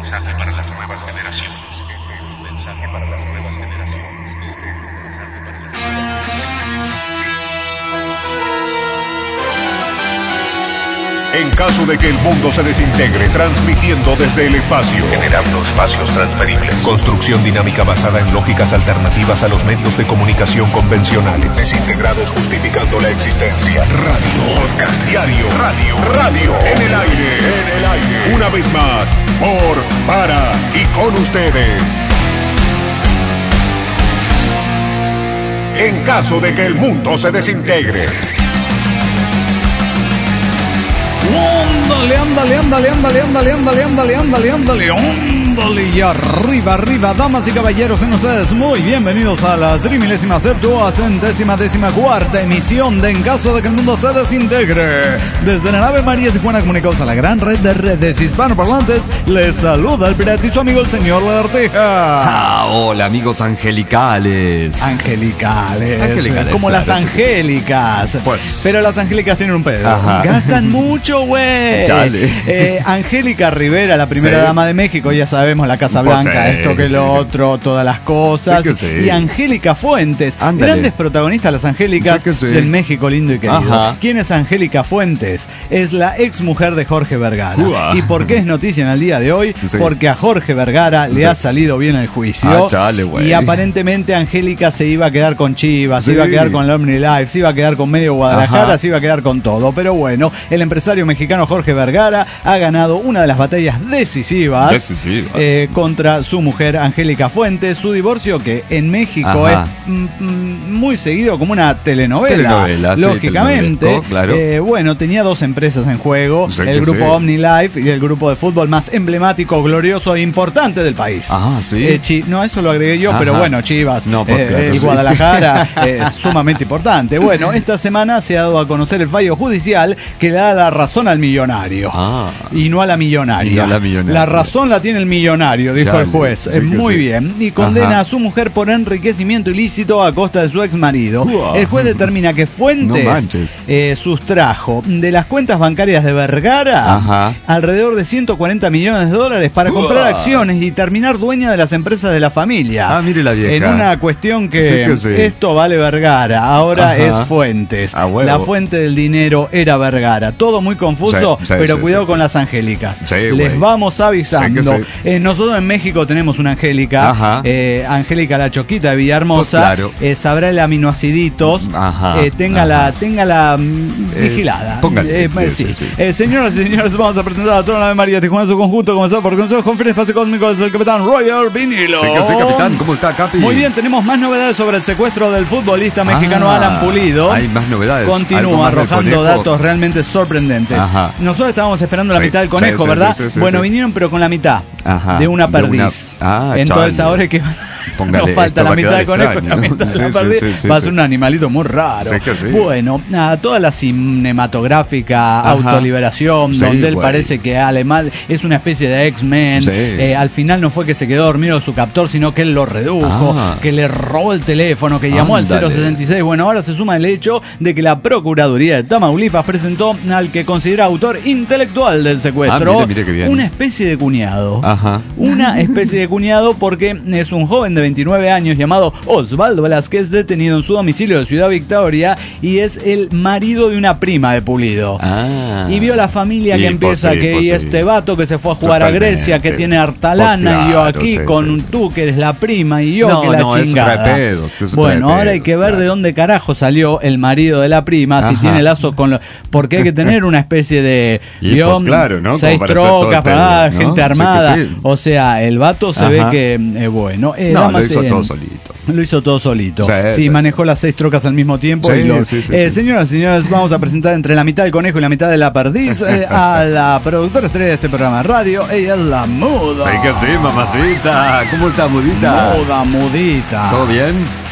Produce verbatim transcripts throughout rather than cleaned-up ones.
mensaje para las nuevas generaciones. Este es un mensaje para las nuevas generaciones. Este es un mensaje para las nuevas generaciones. En caso de que el mundo se desintegre, transmitiendo desde el espacio, Generando espacios transferibles. construcción dinámica basada en lógicas alternativas a los medios de comunicación convencionales, desintegrados justificando la existencia. Radio, podcast diario, radio, radio, en el aire, en el aire. Una vez más, por, para y con ustedes. En caso de que el mundo se desintegre. Ándale, ándale, ándale, ándale, ándale, ándale, ándale, ándale, ándale, ándale, y arriba, arriba, damas y caballeros, en ustedes muy bienvenidos a la trimilésima septuagésima décima cuarta emisión de En caso de que el mundo se desintegre. Desde la nave María Tijuana comunicados a la gran red de redes hispanoparlantes, les saluda el pirata y su amigo el señor Lagartija. Ah, hola amigos angelicales. Angelicales, Angelicales, como claro, las sí. angélicas. Pues. Pero las angélicas tienen un pedo. Ajá. Gastan mucho, güey. Chale. Eh, Angélica Rivera, la primera Sí. dama de México, ya sabemos, la Casa Pues Blanca, sí. esto que lo otro, todas las cosas. Sí que sí. Y Angélica Fuentes, Ándale. grandes protagonistas las Angélicas Sí que sí. del México lindo y querido. Ajá. ¿Quién es Angélica Fuentes? Es la ex mujer de Jorge Vergara. Uah. ¿Y por qué es noticia en el día de hoy? Sí. Porque a Jorge Vergara le Sí. ha salido bien el juicio. Ah, chale, güey. Y aparentemente Angélica se iba a quedar con Chivas, se Sí. iba a quedar con la OmniLife, se iba a quedar con medio Guadalajara, Ajá. se iba a quedar con todo. Pero bueno, el empresario mexicano Jorge Vergara ha ganado una de las batallas decisivas, Decisivas. eh, contra su mujer Angélica Fuentes. Su divorcio, que en México Ajá. es mm, mm, muy seguido como una telenovela, Telenovela, sí, lógicamente. telenovelesco, claro. Eh, bueno, tenía dos empresas en juego, Sí el que grupo sí. OmniLife y el grupo de fútbol más emblemático, glorioso e importante del país. Ah, sí. Eh, Chi- no, eso lo agregué yo, Ajá. pero bueno, Chivas No, pues eh, claro, y sí. Guadalajara eh, es sumamente importante. Bueno, esta semana se ha dado a conocer el fallo judicial que le da la razón al millonario. Ah. Y no a la millonaria. Y no a la millonaria. La razón la tiene el millonario, dijo Chale, el juez. sí Eh, que Muy sí. bien. Y condena Ajá. a su mujer por enriquecimiento ilícito a costa de su ex marido. Uah. El juez determina que Fuentes No manches. eh, sustrajo de las cuentas bancarias de Vergara Ajá. alrededor de ciento cuarenta millones de dólares para Uah. comprar acciones y terminar dueña de las empresas de la familia. Ah, mire la vieja. En una cuestión que, Sí que sí. esto vale Vergara, ahora Ajá. es Fuentes. A huevo. La fuente del dinero era Vergara. Todo muy confuso, Sí, sí, pero sí, cuidado sí, con sí. las angélicas. Sí, Les güey. vamos avisando. Sí que sí. Eh, nosotros en México tenemos una Angélica, Ajá. eh, Angélica la Choquita de Villahermosa. Pues claro. eh, sabrá el aminoaciditos. Ajá, Eh, téngala, ajá. téngala mm, Eh, vigilada. póngale, Eh, sí, sí. sí, sí. Eh, señoras y señores, vamos a presentar a toda la nave María Tijuana en su conjunto, comenzado por Consejo Conferencia Espacio Cósmico, es el capitán Roger Vinilo. Sí que sí, capitán. ¿Cómo está, Capi? Muy bien, tenemos más novedades sobre el secuestro del futbolista mexicano Ah, Alan Pulido. hay más novedades. ¿Algo Continúa más del arrojando conejo? datos realmente sorprendentes. Ajá. Nosotros estábamos esperando la Sí, mitad del sí, conejo, sí, ¿verdad? sí, sí, sí, bueno, sí. vinieron pero con la mitad Ajá, de una de una- perdiz. Ah, Entonces chale. ahora es que Póngale, nos falta esto la va a mitad quedar del conejo y la extraño. mitad de la Sí, perdiz. sí, sí, Va a sí. ser un animalito muy raro. Sí que sí. Bueno, nada, toda la cinematográfica Ajá. autoliberación, Sí, donde él güey. parece que alemán es una especie de X-Men. Sí. Eh, al final no fue que se quedó dormido su captor, sino que él lo redujo, Ah. que le robó el teléfono, que llamó al Ándale. cero sesenta y seis. Bueno, ahora se suma el hecho de que la Procuraduría de Tamaulipas presentó al que considera autor intelectual del secuestro Ah, mire, mire qué bien. una especie de cuñado. Ajá. Una especie de cuñado porque es un joven de veintinueve años llamado Osvaldo Velázquez, detenido en su domicilio de Ciudad Victoria, y es el marido de una prima de Pulido. Ah. Y vio la familia Y, que empieza pues sí, que pues y sí. este vato que se fue a jugar Totalmente. a Grecia, que tiene hartalana, Pues y yo claro, aquí sí, con sí. tú que eres la prima y yo No, que la no, eso chingada. trae pedos, que eso bueno, trae ahora hay pedos, que ver claro. de dónde carajo salió el marido de la prima, si Ajá. tiene lazo con lo, porque hay que tener una especie de Y, ¿vio? pues, claro, ¿no? Como seis para hacer todo el trocas, pedo, para ¿no? gente Sí que armada. sí. O sea, el vato se Ajá. ve que eh, bueno, eh, No, damas lo hizo en- todo solito. Lo hizo todo solito. Sí, Sí, sí. manejó las seis trocas al mismo tiempo. Sí, y lo- sí, sí, Eh, sí. Señoras y señores, vamos a presentar entre la mitad del conejo y la mitad de la perdiz eh, a la productora estrella de este programa de radio. Ella es la muda. Sí que sí, mamacita. ¿Cómo está, mudita? Muda, mudita. ¿Todo bien?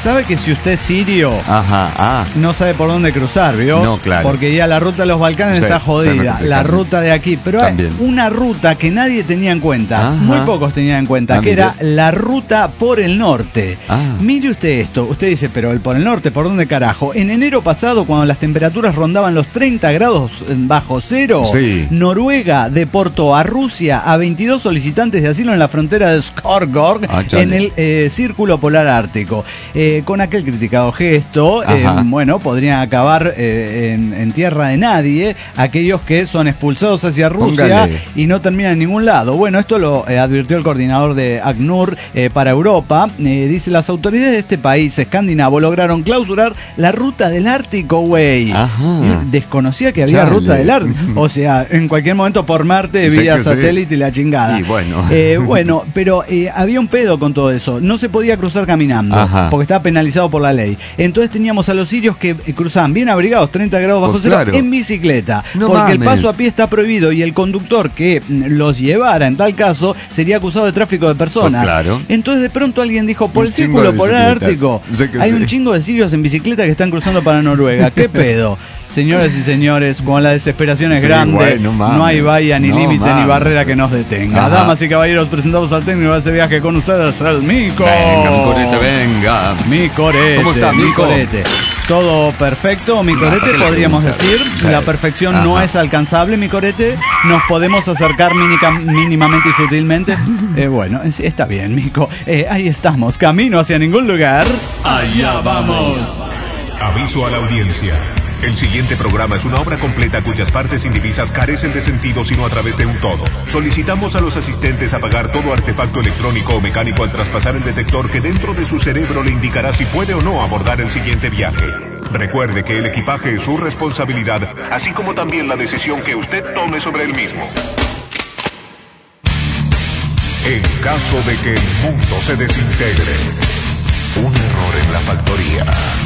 ¿Sabe que si usted es sirio, Ajá, ah. no sabe por dónde cruzar, ¿vio? No, claro. Porque ya la ruta de los Balcanes Sí, está jodida. sí, La sí. ruta de aquí. Pero hay También. una ruta que nadie tenía en cuenta. Ajá. Muy pocos tenían en cuenta. Ah, que mire. era la ruta por el norte. Ah. Mire usted esto. Usted dice, pero el por el norte, ¿por dónde carajo? En enero pasado, cuando las temperaturas rondaban los treinta grados bajo cero, Sí. Noruega deportó a Rusia a veintidós solicitantes de asilo en la frontera de Skargård, Ah, chale. en el eh, Círculo Polar Ártico. Eh, con aquel criticado gesto, eh, Ajá. bueno, podrían acabar eh, en, en tierra de nadie aquellos que son expulsados hacia Rusia Póngale. y no terminan en ningún lado. Bueno, esto lo eh, advirtió el coordinador de ACNUR eh, para Europa. Eh, dice, las autoridades de este país escandinavo lograron clausurar la ruta del Ártico, güey. Ajá. Y desconocía que había Chale. ruta del Ártico. O sea, en cualquier momento por Marte, Sé vía que sí. satélite y la chingada. Y bueno. Eh, bueno, pero eh, había un pedo con todo eso. No se podía cruzar caminando, Ajá. porque estaba penalizado por la ley. Entonces teníamos a los sirios que eh, cruzaban bien abrigados, treinta grados bajo Pues cero, claro. en bicicleta. No porque el mames. paso a pie está prohibido y el conductor que mm, los llevara en tal caso sería acusado de tráfico de personas. Pues claro. Entonces de pronto alguien dijo, por Un el chingo Círculo de Polar bicicletas. Ártico Sé que hay sí. un chingo de sirios en bicicleta que están cruzando para Noruega. ¿Qué pedo? Señoras y señores, cuando la desesperación es Sí, grande, güey, no mames. no hay valla, ni No límite, ni mames. barrera que nos detenga. Ajá. Damas y caballeros, presentamos al técnico de ese viaje con ustedes, el Mico. Venga, mi corete, venga. Mi corete. ¿Cómo está, mi Mico? corete? Todo perfecto, mi corete, ¿para qué le podríamos pregunta? decir. Sí. La perfección no Ajá. es alcanzable, mi corete. Nos podemos acercar mínica- mínimamente y sutilmente. Eh, bueno, sí, está bien, Mico. Eh, ahí estamos, camino hacia ningún lugar. Allá vamos. Aviso a la audiencia. El siguiente programa es una obra completa cuyas partes indivisas carecen de sentido sino a través de un todo. Solicitamos a los asistentes apagar todo artefacto electrónico o mecánico al traspasar el detector que dentro de su cerebro le indicará si puede o no abordar el siguiente viaje. Recuerde que el equipaje es su responsabilidad, así como también la decisión que usted tome sobre el mismo. En caso de que el mundo se desintegre, un error en la factoría.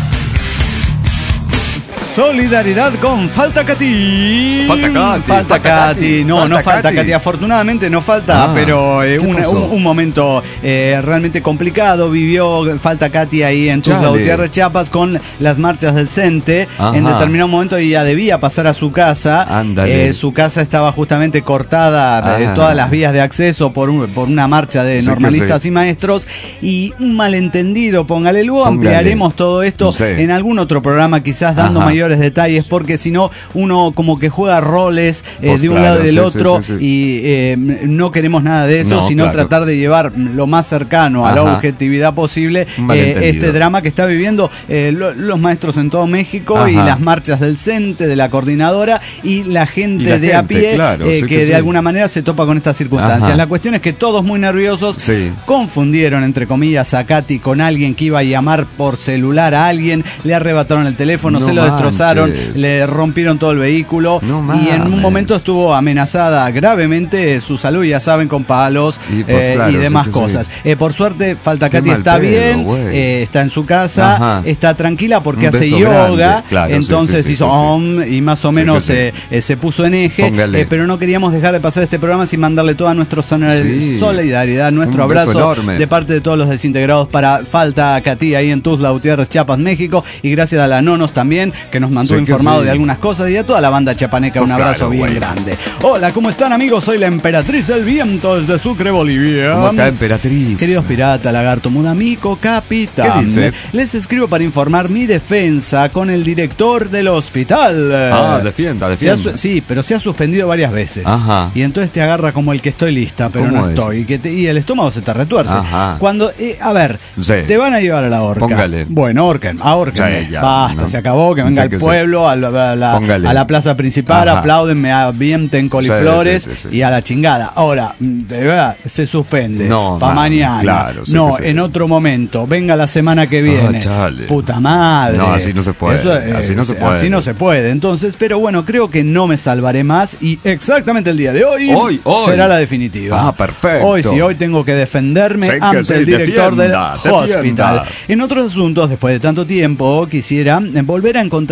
Solidaridad con Falta Cati. Falta Cati, Falta falta Cati. Cati, No, falta no falta Cati. Cati. Afortunadamente no falta, Ah, pero eh, ¿qué un, pasó? un- un momento eh, realmente complicado vivió Falta Cati ahí en Tuxtla Chale. Gutiérrez, Chiapas, con las marchas del CENTE. Ajá. En determinado momento ella debía pasar a su casa. Ándale. Eh, su casa estaba justamente cortada, eh, Ah. todas las vías de acceso por, un- por una marcha de Sí que normalistas sí. y maestros. Y un malentendido, póngale, luego Póngale. ampliaremos todo esto Sí. en algún otro programa, quizás dando Ajá. mayores detalles, porque si no, uno como que juega roles eh, Pues de un claro, lado y del sí, otro, sí, sí, sí. y eh, no queremos nada de eso, No, sino claro. tratar de llevar lo más cercano a la Ajá. objetividad posible Un eh, malentendido. este drama que está viviendo eh, lo- los maestros en todo México y Ajá. las marchas del CENTE, de la coordinadora y la gente Y la de a gente, pie claro, eh, sí que, que de sí. alguna manera se topa con estas circunstancias. Ajá. La cuestión es que todos muy nerviosos Sí. confundieron, entre comillas, a Katy con alguien que iba a llamar por celular a alguien, le arrebataron el teléfono, No se lo destrozaron, manches. le rompieron todo el vehículo No y en un mames. momento estuvo amenazada gravemente su salud, ya saben, con palos Y, pues, eh, claro, y sí demás que cosas. sí. Eh, por suerte, Falta Qué Katy mal está pedo, bien, güey. eh, está en su casa, Ajá. está tranquila porque Un hace beso yoga, grande, claro, sí, entonces sí, sí, hizo sí, sí. om y más o Sí menos que eh, eh, se puso en eje, Póngale. eh, pero no queríamos dejar de pasar este programa sin mandarle toda nuestra Sí. solidaridad, nuestro Un beso abrazo enorme. de parte de todos los desintegrados para Falta Cati ahí en Tuxtla Gutiérrez, Chiapas, México, y gracias a la Nonos también, que nos mantuvo Sí que informado sí. de algunas cosas, y a toda la banda chapaneca Pues un abrazo claro, bien güey. grande. Hola, ¿cómo están, amigos? Soy la Emperatriz del Viento desde Sucre, Bolivia. ¿Cómo está, Emperatriz? Queridos pirata, lagarto, mudamico, capitán. ¿Qué dice? Les escribo para informar mi defensa con el director del hospital. Ah, defienda, Se ha defienda. su- sí, pero se ha suspendido varias veces. Ajá. Y entonces te agarra como el que estoy lista, pero ¿Cómo no es? estoy. Y, que te- y el estómago se te retuerce. Ajá. Cuando, eh, a ver, Sí. te van a llevar a la horca. Póngale. Bueno, ahorquen, ahorquen. Sí, ya, Basta, no. se acabó, que venga Sí el que sí. pueblo, a la, a la- Póngale. a la plaza principal, Ajá. aplauden, me avienten coliflores Sí, sí, sí, sí. y a la chingada. Ahora, de verdad, se suspende. No, para ma- mañana. claro, sí no, que sí. en otro momento. Venga la semana que viene. Ah, chale. Puta madre. No, así no se puede, así no se puede. Así no se puede. Entonces, pero bueno, creo que no me salvaré más y exactamente el día de hoy, Hoy, hoy. será la definitiva. Ah, perfecto. Hoy sí, hoy tengo que defenderme Sí que ante sí, el director defienda, del hospital. defienda. En otros asuntos, después de tanto tiempo, quisiera eh, volver a encontrar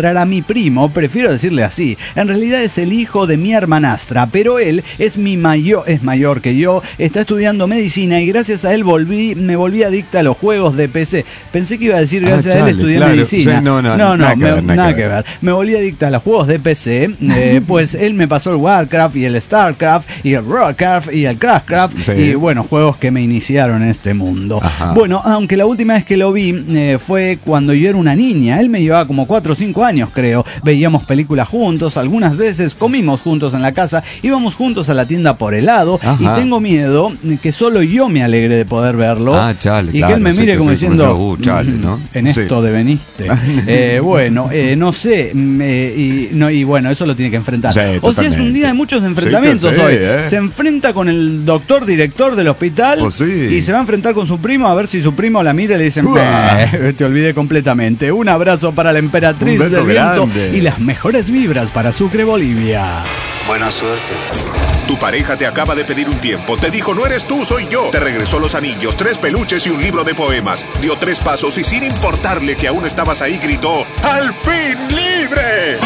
encontrar a mi primo, prefiero decirle así. En realidad es el hijo de mi hermanastra, pero él es mi mayor, es mayor que yo, está estudiando medicina y gracias a él volví, me volví adicta a los juegos de P C. Pensé que iba a decir gracias ah, chale, a él estudié claro. medicina. Sí, no, no, no, no, nada, me, que ver, nada, nada que, ver. que ver. Me volví adicta a los juegos de P C, eh, pues él me pasó el Warcraft y el Starcraft y el Warcraft y el Craftcraft sí. y bueno, juegos que me iniciaron en este mundo. Ajá. Bueno, aunque la última vez que lo vi eh, fue cuando yo era una niña, él me llevaba como cuatro o cinco años creo, veíamos películas juntos, algunas veces comimos juntos en la casa, íbamos juntos a la tienda por helado. Ajá. Y tengo miedo que solo yo me alegre de poder verlo ah, chale, y claro, que él me mire sí, como sí, diciendo uh, chale, ¿no? En sí. esto deveniste eh, bueno, eh, no sé eh, y, no, y bueno, eso lo tiene que enfrentar sí, o sea, es un día de muchos enfrentamientos sí, sí, hoy eh. Se enfrenta con el doctor director del hospital pues sí. y se va a enfrentar con su primo a ver si su primo la mira y le dice eh, te olvidé completamente. Un abrazo para la emperatriz del viento y las mejores vibras para Sucre, Bolivia. Buena suerte. Tu pareja te acaba de pedir un tiempo. Te dijo, no eres tú, soy yo. Te regresó los anillos, tres peluches y un libro de poemas. Dio tres pasos y sin importarle que aún estabas ahí, gritó, ¡al fin libre!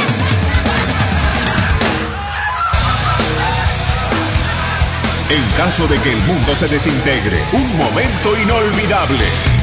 En caso de que el mundo se desintegre, un momento inolvidable.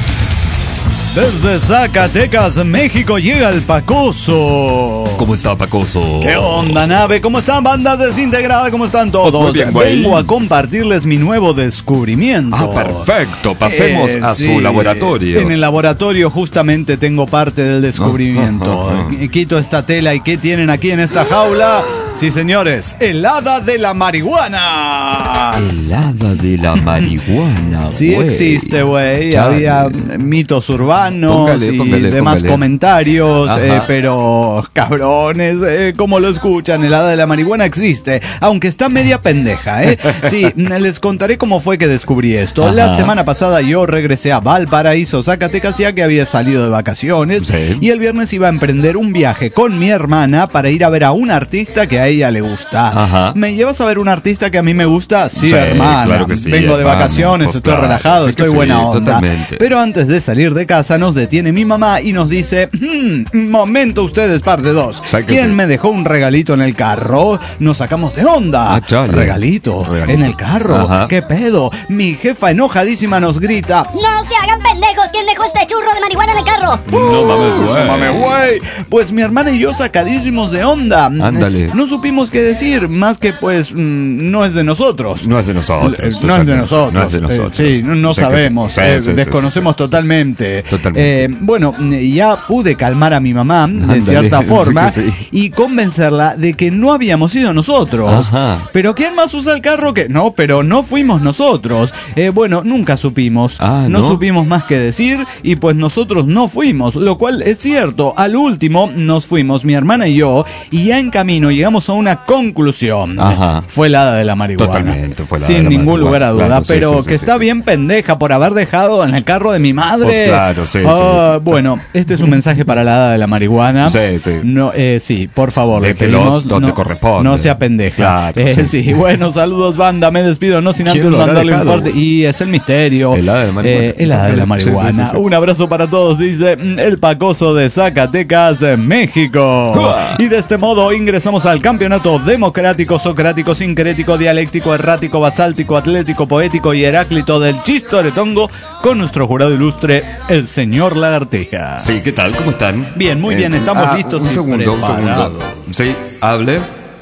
Desde Zacatecas, México, llega el Pacoso. ¿Cómo está, Pacoso? ¿Qué onda, nave? ¿Cómo están, banda desintegrada? ¿Cómo están todos? Pues muy bien, güey. Vengo a compartirles mi nuevo descubrimiento. Ah, perfecto. Pasemos eh, a sí. su laboratorio. En el laboratorio justamente tengo parte del descubrimiento. Ah, ah, ah. Quito esta tela y ¿qué tienen aquí en esta jaula? Sí, señores, el hada de la marihuana. El hada de la marihuana, Sí wey. existe, güey. Había mitos urbanos. Póngale, y póngale, demás póngale. comentarios, eh, pero cabrones, eh, como lo escuchan, el hada de la marihuana existe, aunque está media pendeja, ¿eh? Sí, les contaré cómo fue que descubrí esto. Ajá. La semana pasada yo regresé a Valparaíso, Zacatecas, ya que había salido de vacaciones, sí. y el viernes iba a emprender un viaje con mi hermana para ir a ver a un artista que a ella le gusta. Ajá. ¿Me llevas a ver un artista que a mí me gusta? Sí, sí hermana. Claro que sí, Vengo hermana, de vacaciones, pues estoy claro, relajado, sí estoy buena sí, onda. Totalmente. Pero antes de salir de casa, nos detiene mi mamá y nos dice, hmm, momento ustedes, parte dos. ¿Quién me dejó un regalito en el carro? Nos sacamos de onda. Ah, regalito, regalito en el carro. Ajá. ¿Qué pedo? Mi jefa enojadísima nos grita, no se hagan pendejos, ¿quién dejó este churro de marihuana en el carro? Uh, no mames, güey. No mames, güey. Pues mi hermana y yo sacadísimos de onda. Ándale. No supimos qué decir, más que pues mmm, no es de nosotros. No es de nosotros. No es de nosotros. No es de nosotros. Eh, sí, no, no sabemos. Sí, eh, sí, desconocemos sí, sí, totalmente. Totalmente. Eh, bueno, ya pude calmar a mi mamá Ándale, de cierta forma sí sí. y convencerla de que no habíamos sido nosotros. Ajá. Pero ¿quién más usa el carro que...? No, pero no fuimos nosotros. Eh, bueno, nunca supimos. Ah, ¿no? no supimos más que decir y pues nosotros no fuimos, lo cual es cierto. Al último nos fuimos, mi hermana y yo, y ya en camino llegamos a una conclusión. Ajá. Fue la hada de la marihuana. Totalmente, fue la Sin de la ningún marihuana. lugar a duda, Claro, pero sí, sí, que sí, está sí. bien pendeja por haber dejado en el carro de mi madre. Pues claro, sí, oh, sí. Bueno, este es un mensaje para la hada de la marihuana. Sí, sí. No, eh, sí, por favor, le pedimos donde no, corresponde. no sea pendeja. Claro, eh, sí. sí, bueno, saludos, banda, me despido, no sin antes mandarle un fuerte. Y es el misterio. El hada de la marihuana. Eh, el hada de la marihuana. Sí, sí, sí, sí. Un abrazo para todos, dice el Pacoso de Zacatecas, México. ¡Uah! Y de este modo ingresamos al campeonato democrático, socrático, sincrético, dialéctico, errático, basáltico, atlético, poético y heráclito del chistoretongo con nuestro jurado ilustre, el señor Lagartija. Sí, ¿qué tal? ¿Cómo están? Bien, muy eh, bien, estamos ah, listos. Un segundo, un segundo. Sí, hable.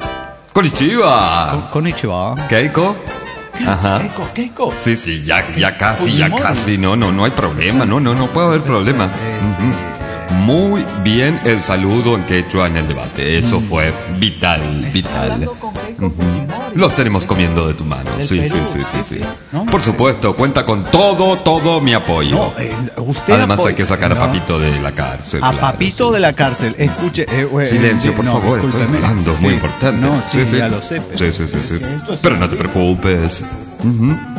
Konnichiwa. Konnichiwa. Keiko. Ajá. Keiko, Keiko. Sí, sí, ya, ya casi, ya casi. No, no, no hay problema. No, no, no puede haber problema. Uh-huh. Muy bien el saludo en quechua en el debate. Eso fue vital, vital. Uh-huh. Los tenemos comiendo de tu mano. Sí, sí, sí, sí, sí. ¿No? Por supuesto, cuenta con todo, todo mi apoyo. No, eh, usted Además apoy... hay que sacar no. a Papito de la cárcel. A claro, Papito sí, de la sí, cárcel. Sí. Escuche. Eh, eh, Silencio, por no, favor, discúlpeme. estoy hablando, es sí. muy importante. No, sí, sí, sí. ya lo sé. Pero... Sí, sí, sí, sí. Pero no te preocupes. Uh-huh.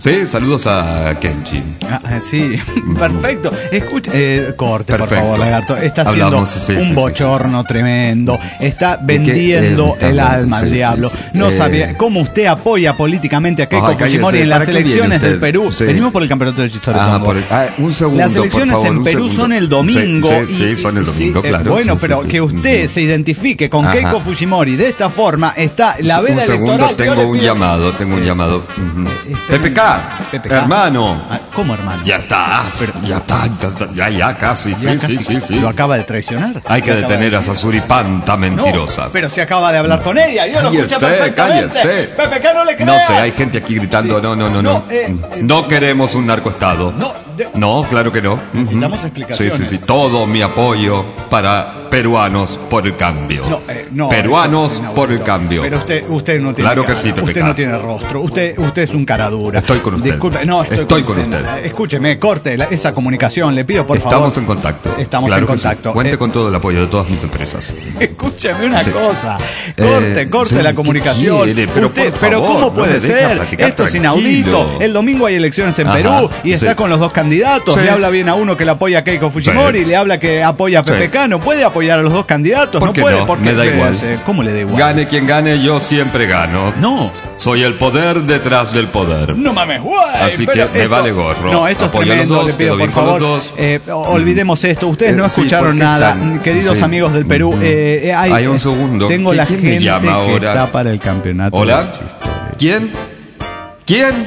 Sí, saludos a Kenchi. Ah, sí, perfecto. Escucha, eh, corte, Perfecto. por favor, Lagarto. Está Hablamos, haciendo sí, un sí, bochorno sí, sí. tremendo. Está ¿De qué, vendiendo eh, está el hablando? alma al Sí, diablo. sí, sí. No Eh, sabía cómo usted apoya políticamente a Keiko Ay, cállese, Fujimori en las ¿para qué viene elecciones usted? del Perú. Sí. Venimos por el campeonato del Chistoretongo. Ah, por el- ah, un segundo, Las elecciones por favor, en un Perú segundo. son el domingo. Sí, sí, y- sí, son el y- domingo, sí, eh, claro. Bueno, sí, pero sí, sí. que usted se identifique con Ajá. Keiko Fujimori de esta forma, está la Un veda segundo, electoral. Yo tengo le un pido- llamado, tengo un llamado. Ujú. esperen. P P K, P P K. hermano. Ah, ¿Cómo, hermano? Ya está, ya está, ya, está, ya, ya casi, Ya sí, casi sí, sí, sí. Lo acaba de traicionar. Hay que Lo acaba detener de- a esa suripanta mentirosa. No, pero se acaba de hablar con ella. Yo lo escuché Cállese, perfectamente. cállese. Pepe, que no le creas. No sé, hay gente aquí gritando, Sí. no, no, no, no. No, eh, eh, No queremos un narcoestado. No, de- No, claro que no. Necesitamos Ujú. explicaciones. Sí, sí, sí. Todo mi apoyo para peruanos por el cambio. No, eh, no, peruanos esto es inaudito. por el cambio. Pero usted, usted no tiene Claro que cara. sí, Pepe Usted K. no tiene rostro. Usted, usted es un cara dura. Estoy con usted. Disculpe, no, estoy, Estoy con, con usted. usted. Escúcheme, corte la- esa comunicación. Le pido, por Estamos favor. en contacto. Estamos Claro en que sí. contacto. Cuente Eh, con todo el apoyo de todas mis empresas. Escúcheme una Sí. cosa. Corte, Eh, corte sí, la ¿qué comunicación. quiere? Pero Usted, por pero favor, ¿cómo no puede me deja ser? platicar Esto es tranquilo. inaudito. El domingo hay elecciones en Ajá, Perú y está sí. con los dos candidatos. Sí. Le habla bien a uno que le apoya a Keiko Fujimori Sí. y le habla que apoya a Sí. P P K. No puede apoyar a los dos candidatos. ¿Por no qué puede no? porque Me da igual. eh, ¿Cómo le da igual? Gane quien gane, yo siempre gano. No. Soy el poder detrás del poder. No mames, güey. Así pero que me vale gorro. No, esto es Apoyo a los tremendo. dos, Le pido, quedo por bien con los favor, dos. eh, olvidemos esto. Ustedes Eh, no sí, escucharon ¿por qué nada, tan- queridos sí. amigos del Perú. Ujú. eh, eh, hay, Hay un segundo. Tengo ¿Qui- la quién me gente llama que ahora? está para el campeonato. Hola. del Chistoretongo. ¿Quién? ¿Quién?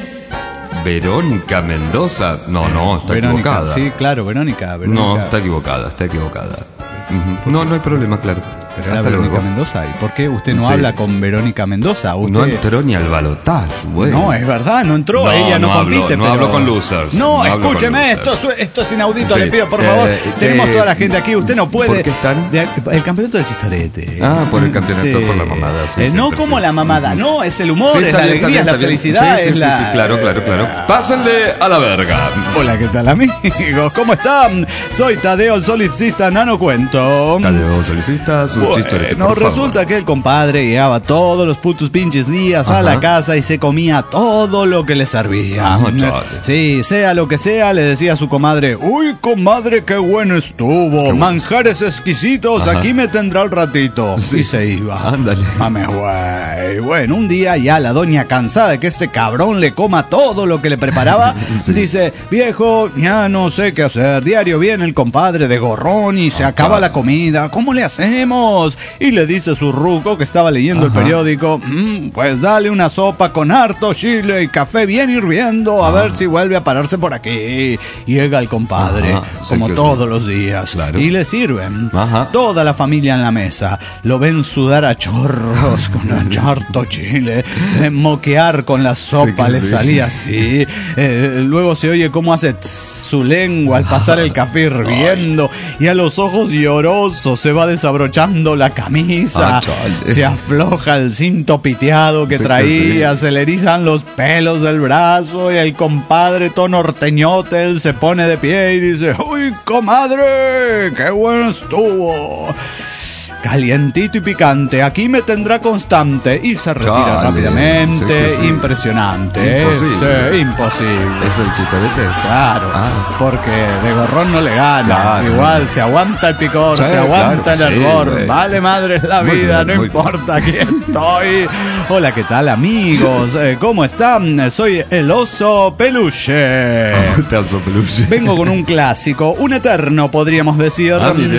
Verónica Mendoza. No, no, está Verónica, equivocada. sí, claro, Verónica. Verónica. No, está equivocada, está equivocada. Ujú. No, no hay problema, claro. Pero era Hasta Verónica luego. Mendoza. ¿Y por qué usted no Sí. habla con Verónica Mendoza? Usted... No entró ni al balotaje, güey. No, es verdad, no entró, No, ella no, no hablo- compite, no pero... hablo con losers, No, no hablo con escúcheme, esto, losers. es- esto es inaudito, Sí, le pido, por eh, favor. ¿qué- Tenemos toda la gente aquí, usted no puede... ¿Por qué están? De- el campeonato del chistorete. Ah, por el campeonato, por la mamada, sí, Eh, no siempre, como sí. la mamada, no, es el humor, Sí, es está la bien, está alegría, bien, es la está bien. felicidad, Sí, sí, es sí, la... sí, claro, claro, claro. Pásenle a la verga. Hola, ¿qué tal, amigos? ¿Cómo están? Soy Tadeo, el solipsista Nano Cuento. Tadeo Solicita su chistorete, Bueno, por favor. resulta que el compadre llegaba todos los putos pinches días a Ajá. la casa y se comía todo lo que le servía. Ah, chale. Sí, sea lo que sea, le decía a su comadre, uy, comadre, qué bueno estuvo, bueno. manjares exquisitos, Ajá. aquí me tendrá al ratito. Sí. Y se iba. Ándale. Mames, güey. Bueno, un día ya la doña, cansada de que este cabrón le coma todo lo que le preparaba, Sí. dice, viejo, ya no sé qué hacer. Diario viene el compadre de gorrón y se acaba chale. la comida. ¿Cómo le hacemos? Y le dice su ruco que estaba leyendo Ajá. el periódico, "Mm, pues dale una sopa con harto chile y café bien hirviendo, a Ah. ver si vuelve a pararse por aquí." Llega el compadre, Ajá, sí como que sí. todos los días, Claro. y le sirven. Ajá. Toda la familia en la mesa. Lo ven sudar a chorros con el harto chile, eh, moquear con la sopa, que le sí. salía así. Eh, luego se oye cómo hace tss su lengua al pasar el café hirviendo, y a los ojos llorosos se va desabrochando la camisa, Ah, chale. se afloja el cinto piteado que Sí que traía, sí. se le erizan los pelos del brazo, y el compadre todo norteñote, él se pone de pie y dice, uy, comadre, qué bueno estuvo. Calientito y picante, aquí me tendrá constante. Y se retira Chale, rápidamente. sí que sí. Impresionante. Imposible. Sí, imposible. ¿Es el chistorete? Claro, Ah. porque de gorrón no le gana. Claro. Igual se aguanta el picor, Sí, se aguanta claro, el sí, hervor. güey. Vale madre la Muy vida, bien, no muy importa quién estoy. Hola, ¿qué tal, amigos? Eh, ¿Cómo están? Soy el oso peluche. Tazo peluche. Vengo con un clásico, un eterno, podríamos decir. Ah, mire.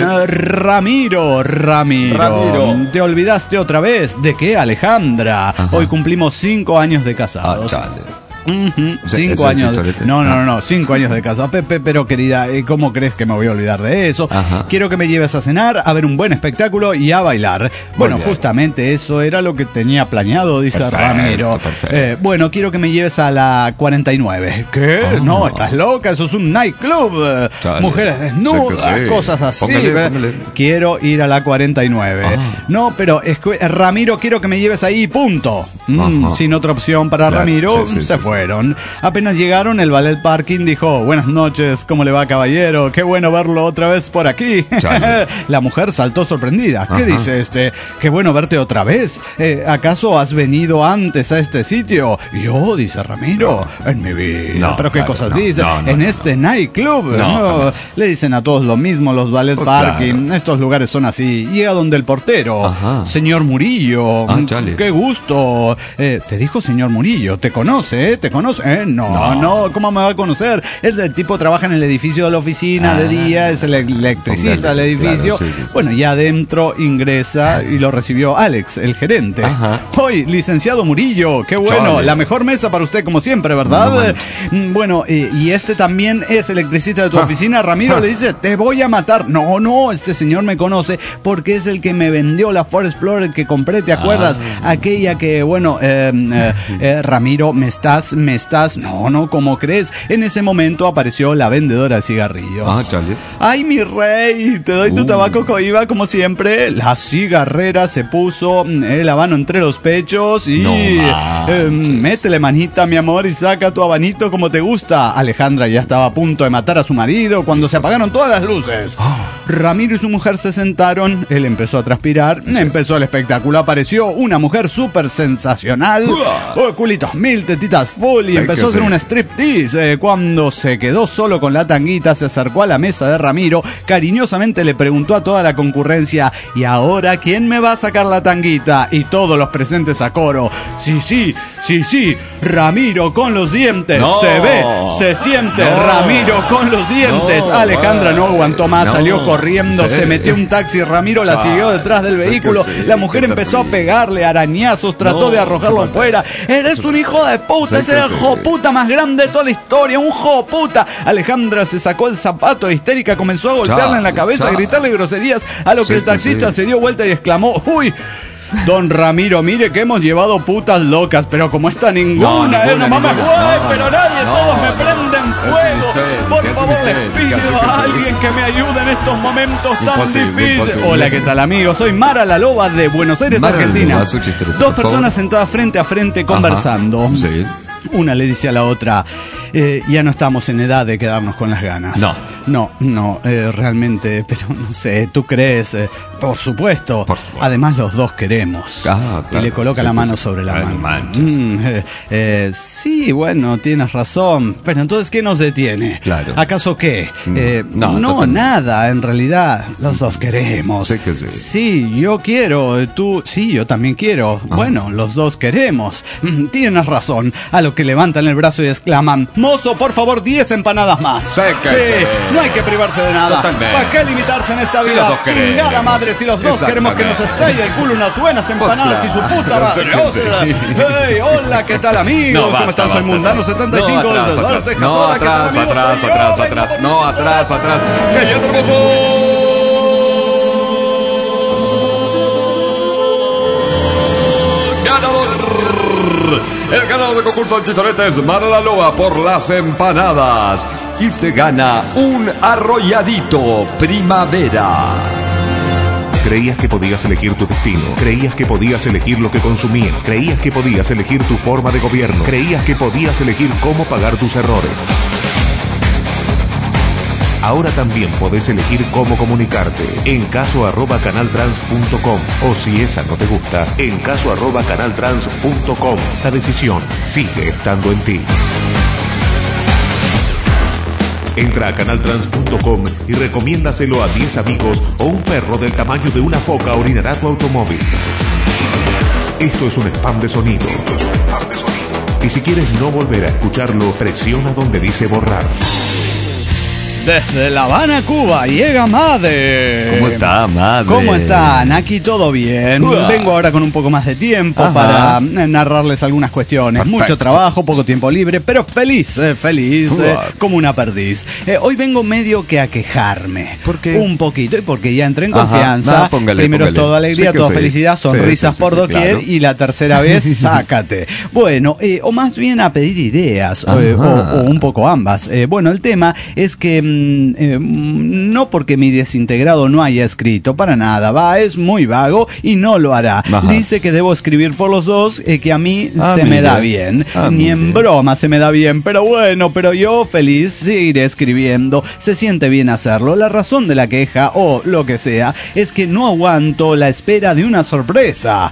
Ramiro, Ramiro. Ramiro. ¿Te olvidaste otra vez de qué, Alejandra? Ajá. Hoy cumplimos cinco años de Ah, casados. chale. Ujú, Sí, cinco es el años. chistorete. No, no, Ah. no, no, cinco años de casado. Pepe, pero querida, eh, ¿cómo crees que me voy a olvidar de eso? Ajá. Quiero que me lleves a cenar, a ver un buen espectáculo y a bailar. Bueno, bien. justamente eso era lo que tenía planeado, dice Perfecto, Ramiro. perfecto. Eh, bueno, quiero que me lleves a la cuarenta y nueve. ¿Qué? Ah. No, estás loca, eso es un nightclub. Eh, Chale. Mujeres desnudas, Sí que sí. cosas así. Póngale, ¿ve? póngale. Quiero ir a la cuarenta y nueve. Ah. No, pero escu- Ramiro, quiero que me lleves ahí, punto. Mm, sin otra opción para claro, Ramiro, sí, sí, se sí, fueron. Sí. Apenas llegaron, el ballet parking dijo: buenas noches, ¿cómo le va, caballero? Qué bueno verlo otra vez por aquí. La mujer saltó sorprendida. Ajá. ¿Qué dice este? Qué bueno verte otra vez. Eh, ¿Acaso has venido antes a este sitio? Yo, dice Ramiro, no. en mi vida. No, ¿pero qué claro, cosas no, dice? No, no, en no, este no. nightclub. No, no. Le dicen a todos lo mismo los ballet pues parking. Claro. Estos lugares son así. Llega donde el portero. Ajá. Señor Murillo. Ah, qué gusto. Eh, te dijo señor Murillo. ¿Te conoce? ¿eh? ¿Te conoce? ¿Eh? No, no, no. ¿Cómo me va a conocer? Es el tipo trabaja en el edificio de la oficina ah, de día. Es el electricista del edificio. Claro, sí, sí, sí. Bueno, ya adentro ingresa y lo recibió Alex, el gerente. Ajá. Hoy, licenciado Murillo. Qué bueno. Chale. La mejor mesa para usted, como siempre, ¿verdad? No bueno, eh, y este también es electricista de tu ah. oficina. Ramiro ah. le dice: te voy a matar. No, no, este señor me conoce porque es el que me vendió la Ford Explorer que compré, ¿te acuerdas? Ah. Aquella que, bueno, eh, eh, eh, Ramiro, me estás, me estás. No, no, ¿cómo crees? En ese momento apareció la vendedora de cigarrillos. Ah, chale. Ay, mi rey, te doy tu uh. tabaco cohiba como siempre. La cigarrera se puso el habano entre los pechos y no eh, métele manita, mi amor, y saca tu habanito como te gusta. Alejandra ya estaba a punto de matar a su marido cuando se apagaron todas las luces. Ramiro y su mujer se sentaron, él empezó a transpirar, sí. empezó el espectáculo, apareció una mujer súper sensacional, oh, culitos mil, tetitas full, y sí, empezó a hacer sí. un striptease. Eh, cuando se quedó solo con la tanguita, se acercó a la mesa de Ramiro, cariñosamente le preguntó a toda la concurrencia: ¿y ahora quién me va a sacar la tanguita? Y todos los presentes a coro: sí, sí, sí, sí, Ramiro con los dientes, no. se ve, se siente, no. Ramiro con los dientes. No, Alejandra no aguantó más, no. salió corriendo. Corriendo, sí. se metió un taxi, Ramiro la siguió detrás del vehículo, sí, sí, la mujer empezó a pegarle arañazos, trató no, de arrojarlo afuera. Eres un hijo de puta, ese es el joputa más grande de toda la historia, un joputa. Alejandra se sacó el zapato histérica, comenzó a golpearle en la cabeza, a gritarle groserías, a lo que sí, el taxista sí. se dio vuelta y exclamó: uy, don Ramiro, mire que hemos llevado putas locas, pero como esta ninguna, no, eh, no mames, güey, no, pero nadie, no, todos no, me prenden fuego. Usted, por favor, les pido a alguien que me ayude en estos momentos tan difíciles. Imposible. Hola, ¿qué tal, amigos? Soy Mara la Loba de Buenos Aires, Mara Argentina. Loba, Dos personas sentadas frente a frente conversando. Ajá, sí. Una le dice a la otra: eh, ya no estamos en edad de quedarnos con las ganas. No. No, no, eh, realmente, pero no sé, ¿tú crees? Eh, por supuesto. Por Además, los dos queremos. Ah, claro. Y le coloca sí, la mano pues, sobre la mano. Mm, eh, eh, sí, bueno, tienes razón. Pero entonces, ¿qué nos detiene? Claro. ¿Acaso qué? Eh, no, no nada, en realidad, los dos queremos. Sí, que sí. Sí, yo quiero, tú, sí, yo también quiero. Ah. Bueno, los dos queremos. Mm, tienes razón. A lo que levantan el brazo y exclaman: mozo, por favor, diez empanadas más. Sí, que sí. sí. No hay que privarse de nada. Totalmente. ¿Para qué limitarse en esta vida? Si Chingada madre, si los dos queremos que nos estalle el culo unas buenas empanadas pues claro. y su puta madre. Sí, sí. Hey, hola, ¿qué tal, amigos? No, basta, ¿cómo están? Soy Mundano setenta y cinco. No, atrás, atrás. Desde no, hola, atrás, ¿qué tal, atrás, Soy atrás, yo, atrás. Vengo, no, atrás, atrás. ¡Que ya El ganador del concurso del Chicharete es Mara la Loba por las empanadas. Y se gana un arrolladito primavera. Creías que podías elegir tu destino. Creías que podías elegir lo que consumías. Creías que podías elegir tu forma de gobierno. Creías que podías elegir cómo pagar tus errores. Ahora también podés elegir cómo comunicarte. En caso arroba canaltrans punto com. O si esa no te gusta, en caso arroba canaltrans punto com. La decisión sigue estando en ti. Entra a canaltrans punto com y recomiéndaselo a diez amigos o un perro del tamaño de una foca orinará tu automóvil. Esto es un spam de sonido. Esto es un spam de sonido. Y si quieres no volver a escucharlo, presiona donde dice borrar. Desde La Habana, Cuba, llega Made. ¿Cómo está, Made? ¿Cómo están? Aquí todo bien. Uah. Vengo ahora con un poco más de tiempo Ajá. para narrarles algunas cuestiones. Perfecto. Mucho trabajo, poco tiempo libre, pero feliz, eh, feliz, eh, como una perdiz. Eh, hoy vengo medio que a quejarme. ¿Por qué? Un poquito, y porque ya entré en Ajá. confianza. No, póngale, Primero póngale. Toda alegría, sí toda sí. felicidad, sonrisas sí, sí, por sí, doquier, claro. y la tercera vez, sácate. Bueno, eh, o más bien a pedir ideas, eh, o, o un poco ambas. Eh, bueno, el tema es que mm, eh, no porque mi desintegrado no haya escrito, para nada, va, es muy vago y no lo hará. Ajá. Dice que debo escribir por los dos, eh, que a mí Ah, se mire. me da bien. Ah, Ni mire. en broma se me da bien, pero bueno, pero yo feliz seguiré escribiendo. Se siente bien hacerlo. La razón de la queja, o lo que sea, es que no aguanto la espera de una sorpresa.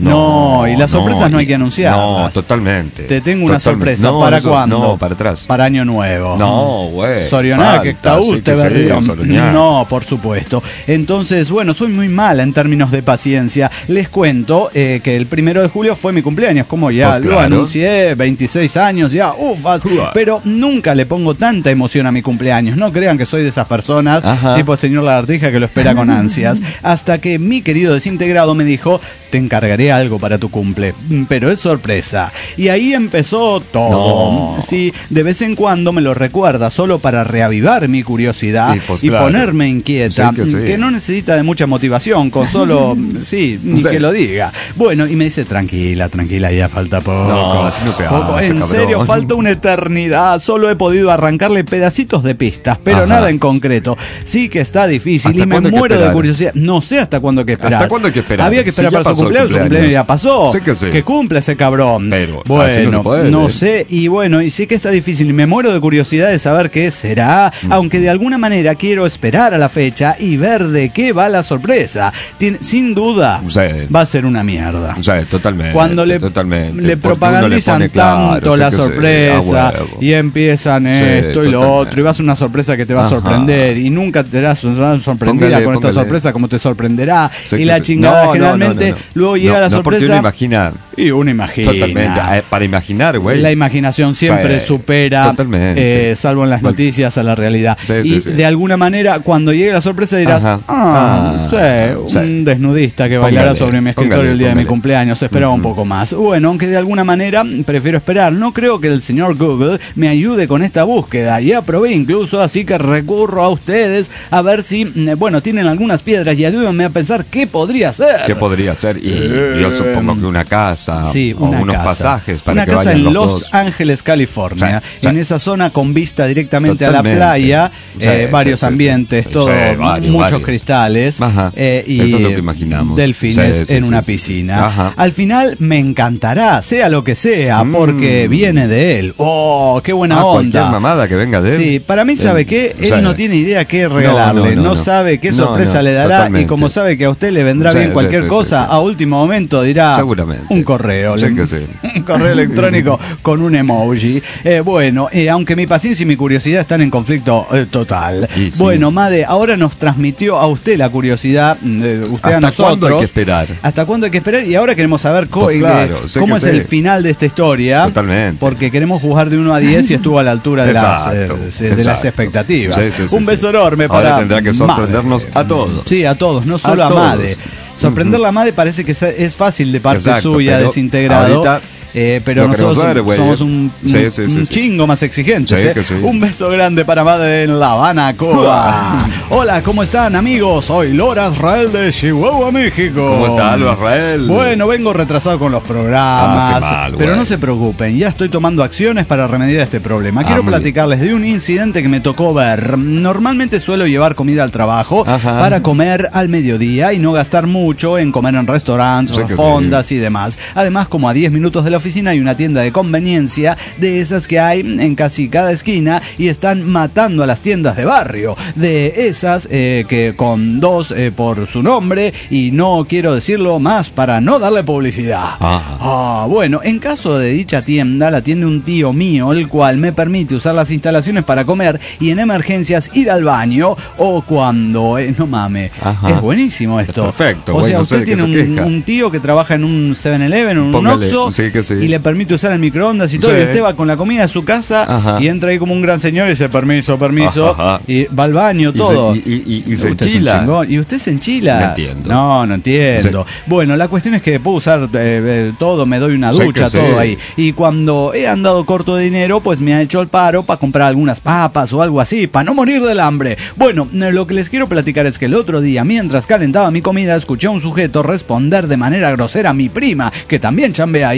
No, y las sorpresas no, hay y- que anunciarlas. No, totalmente. Te tengo una Totalmente. sorpresa. No, ¿Para eso- cuándo? No, para atrás. Para Año Nuevo. No, güey. Sorioná, que falta, está sí usted, que sí, Berrión. Sorioná. No, por supuesto. Entonces, bueno, soy muy mala en términos de paciencia. Les cuento eh, que el primero de julio fue mi cumpleaños, como ya Pues lo claro. anuncié, veintiséis años ya, ufas. Uah. Pero nunca le pongo tanta emoción a mi cumpleaños. No crean que soy de esas personas, Ajá. tipo el señor Lagartija, que lo espera con ansias. Hasta que mi querido desintegrado me dijo, te encargaré algo para tu cumple, pero es sorpresa. Y ahí empezó todo. No. Sí, de vez en cuando me lo recuerda, solo para reavivar mi curiosidad Y, pues, y claro. ponerme inquieta, Sí que sí. que no necesita de mucha motivación, con solo, sí, ni Sí. que lo diga. Bueno, y me dice, tranquila, tranquila, ya falta poco. No, así no se Poco. hace, En cabrón. serio, falta una eternidad. Solo he podido arrancarle pedacitos de pistas, pero Ajá. nada en concreto. Sí que está difícil ¿Hasta y me cuándo hay que muero de esperar? curiosidad. No sé hasta cuándo hay que esperar. ¿Hasta cuándo hay que esperar? Había que esperar Si ya para su pasó el cumpleaños, su cumpleaños. cumpleaños ya pasó. Sé que sí. Que cumple ese cabrón. Pero bueno, así no se puede. no sé. Y bueno, y sí que está difícil. Y me muero de curiosidad de saber qué será. Mm. Aunque de alguna manera quiero esperar a la fecha y ver de qué va la sorpresa. Tien- sin duda, Sí. va a ser una mierda. O sea, totalmente. Cuando le, totalmente. le Porque propagandizan uno le pone, claro, tanto sé la que sí, sorpresa a huevo. y empiezan Sí, esto y lo totalmente. otro y vas a una sorpresa que te va a Ajá. sorprender y nunca te serás sorprendida Póngale, con esta póngale. sorpresa como te sorprenderá Sé y que la sí. chingada No, no, generalmente no, no. luego llega No, la no, porque sorpresa uno imagina. y uno imagina. Totalmente. eh, Para imaginar, güey. La imaginación siempre Sí, supera, totalmente. eh, salvo en las Cual- noticias, a la realidad. Sí, y sí, sí. de alguna manera, cuando llegue la sorpresa dirás, Ajá. ah, Ah, sí, sí. un desnudista que bailará Póngale, sobre mi escritorio póngale, el día de mi póngale. cumpleaños. Esperaba un poco más. Bueno, aunque de alguna manera prefiero esperar. No creo que el señor Google me ayude con esta búsqueda. Ya probé incluso, así que recurro a ustedes a ver si, mm, bueno, tienen algunas piedras y ayúdenme a pensar qué podría ser. ¿Qué podría ser? Y yo supongo que una casa Sí, o una unos casa. pasajes para una que casa vayan en los Los dos. Ángeles, California, Sí, sí. en esa zona con vista directamente a la Totalmente. playa, Sí, eh, sí, varios sí, sí. ambientes, Sí, todo, sí, varios, muchos varios. cristales Ajá. eh, y Eso es lo que imaginamos. delfines Sí, sí, en sí, una sí, sí. piscina. Ajá. Al final me encantará, sea lo que sea, Mm. porque viene de él. ¡Oh, qué buena Ah, onda! cualquier mamada que venga de él. Sí, para mí, ¿sabe Eh, qué? Él sí. no tiene idea qué regalarle, No, no, no, no, no. sabe qué No, sorpresa no, le dará totalmente. y como sabe que a usted le vendrá Sí, bien sí, cualquier sí, cosa, sí, sí. a último momento dirá Seguramente. un correo. Sí le- que sí. Un correo electrónico con un emoji. Eh, bueno, eh, aunque mi paciencia y mi curiosidad están en conflicto eh, total. Y sí. Bueno, Made, ahora nos transmitió a usted la curiosidad, eh, usted a ¿Hasta nosotros. cuándo hay que esperar? ¿Hasta cuándo hay que esperar? Y ahora queremos saber co- Pues eh, claro, sé cómo que es sé. el final de esta historia. Totalmente. Porque queremos juzgar de uno a diez y estuvo a la altura de, las, eh, Exacto, de las exacto. expectativas. Sí, sí, sí, un beso sí. enorme para Ahora tendrá que sorprendernos Made. a todos. Sí, a todos, no solo a, todos. Made. Sorprender la Made parece que es fácil de parte Exacto, suya, pero desintegrado. ahorita Eh, pero lo queremos nosotros ver, güey. somos un, un- Sí, sí, sí, un sí. chingo más exigentes. Sí, ¿eh? que sí. Un beso grande para Madre en La Habana, Cuba. Hola, ¿cómo están, amigos? Soy Lora Israel de Chihuahua, México. ¿Cómo está, Alba Israel? Bueno, vengo retrasado con los programas, Ah, qué mal, pero güey. no se preocupen, ya estoy tomando acciones para remediar este problema. Ah, Quiero muy platicarles de un incidente que me tocó ver. Normalmente suelo llevar comida al trabajo Ajá. para comer al mediodía y no gastar mucho en comer en restaurantes, Sé que fondas y demás. Además, como a diez minutos de la oficina hay una tienda de conveniencia de esas que hay en casi cada esquina y están matando a las tiendas de barrio. De esas eh, que con dos eh, por su nombre y no quiero decirlo más para no darle publicidad. Ajá. Ah, bueno, en caso de dicha tienda la atiende un tío mío, el cual me permite usar las instalaciones para comer y en emergencias ir al baño o cuando... eh, no mame, Ajá. es buenísimo esto. Es perfecto, O güey, sea, no sé usted de qué tiene se un, queja. un tío que trabaja en un seven eleven, un Póngale, Oxxo, sí que sí. y le permite usar el microondas y todo, Sí. y usted va con la comida a su casa Ajá. y entra ahí como un gran señor y dice permiso, permiso, Ajá. y va al baño, Y todo. se- y- y- y- y se Usted es un enchila. chingón. Y usted se enchila. No entiendo. No, no entiendo. Bueno, la cuestión es que puedo usar eh, eh, todo, me doy una Sé ducha, que sí. todo ahí. Y cuando he andado corto de dinero, pues me ha hecho el paro para comprar algunas papas o algo así, para no morir del hambre. Bueno, eh, lo que les quiero platicar es que el otro día, mientras calentaba mi comida, escuché a un sujeto responder de manera grosera a mi prima, que también chambea ahí, Ajá.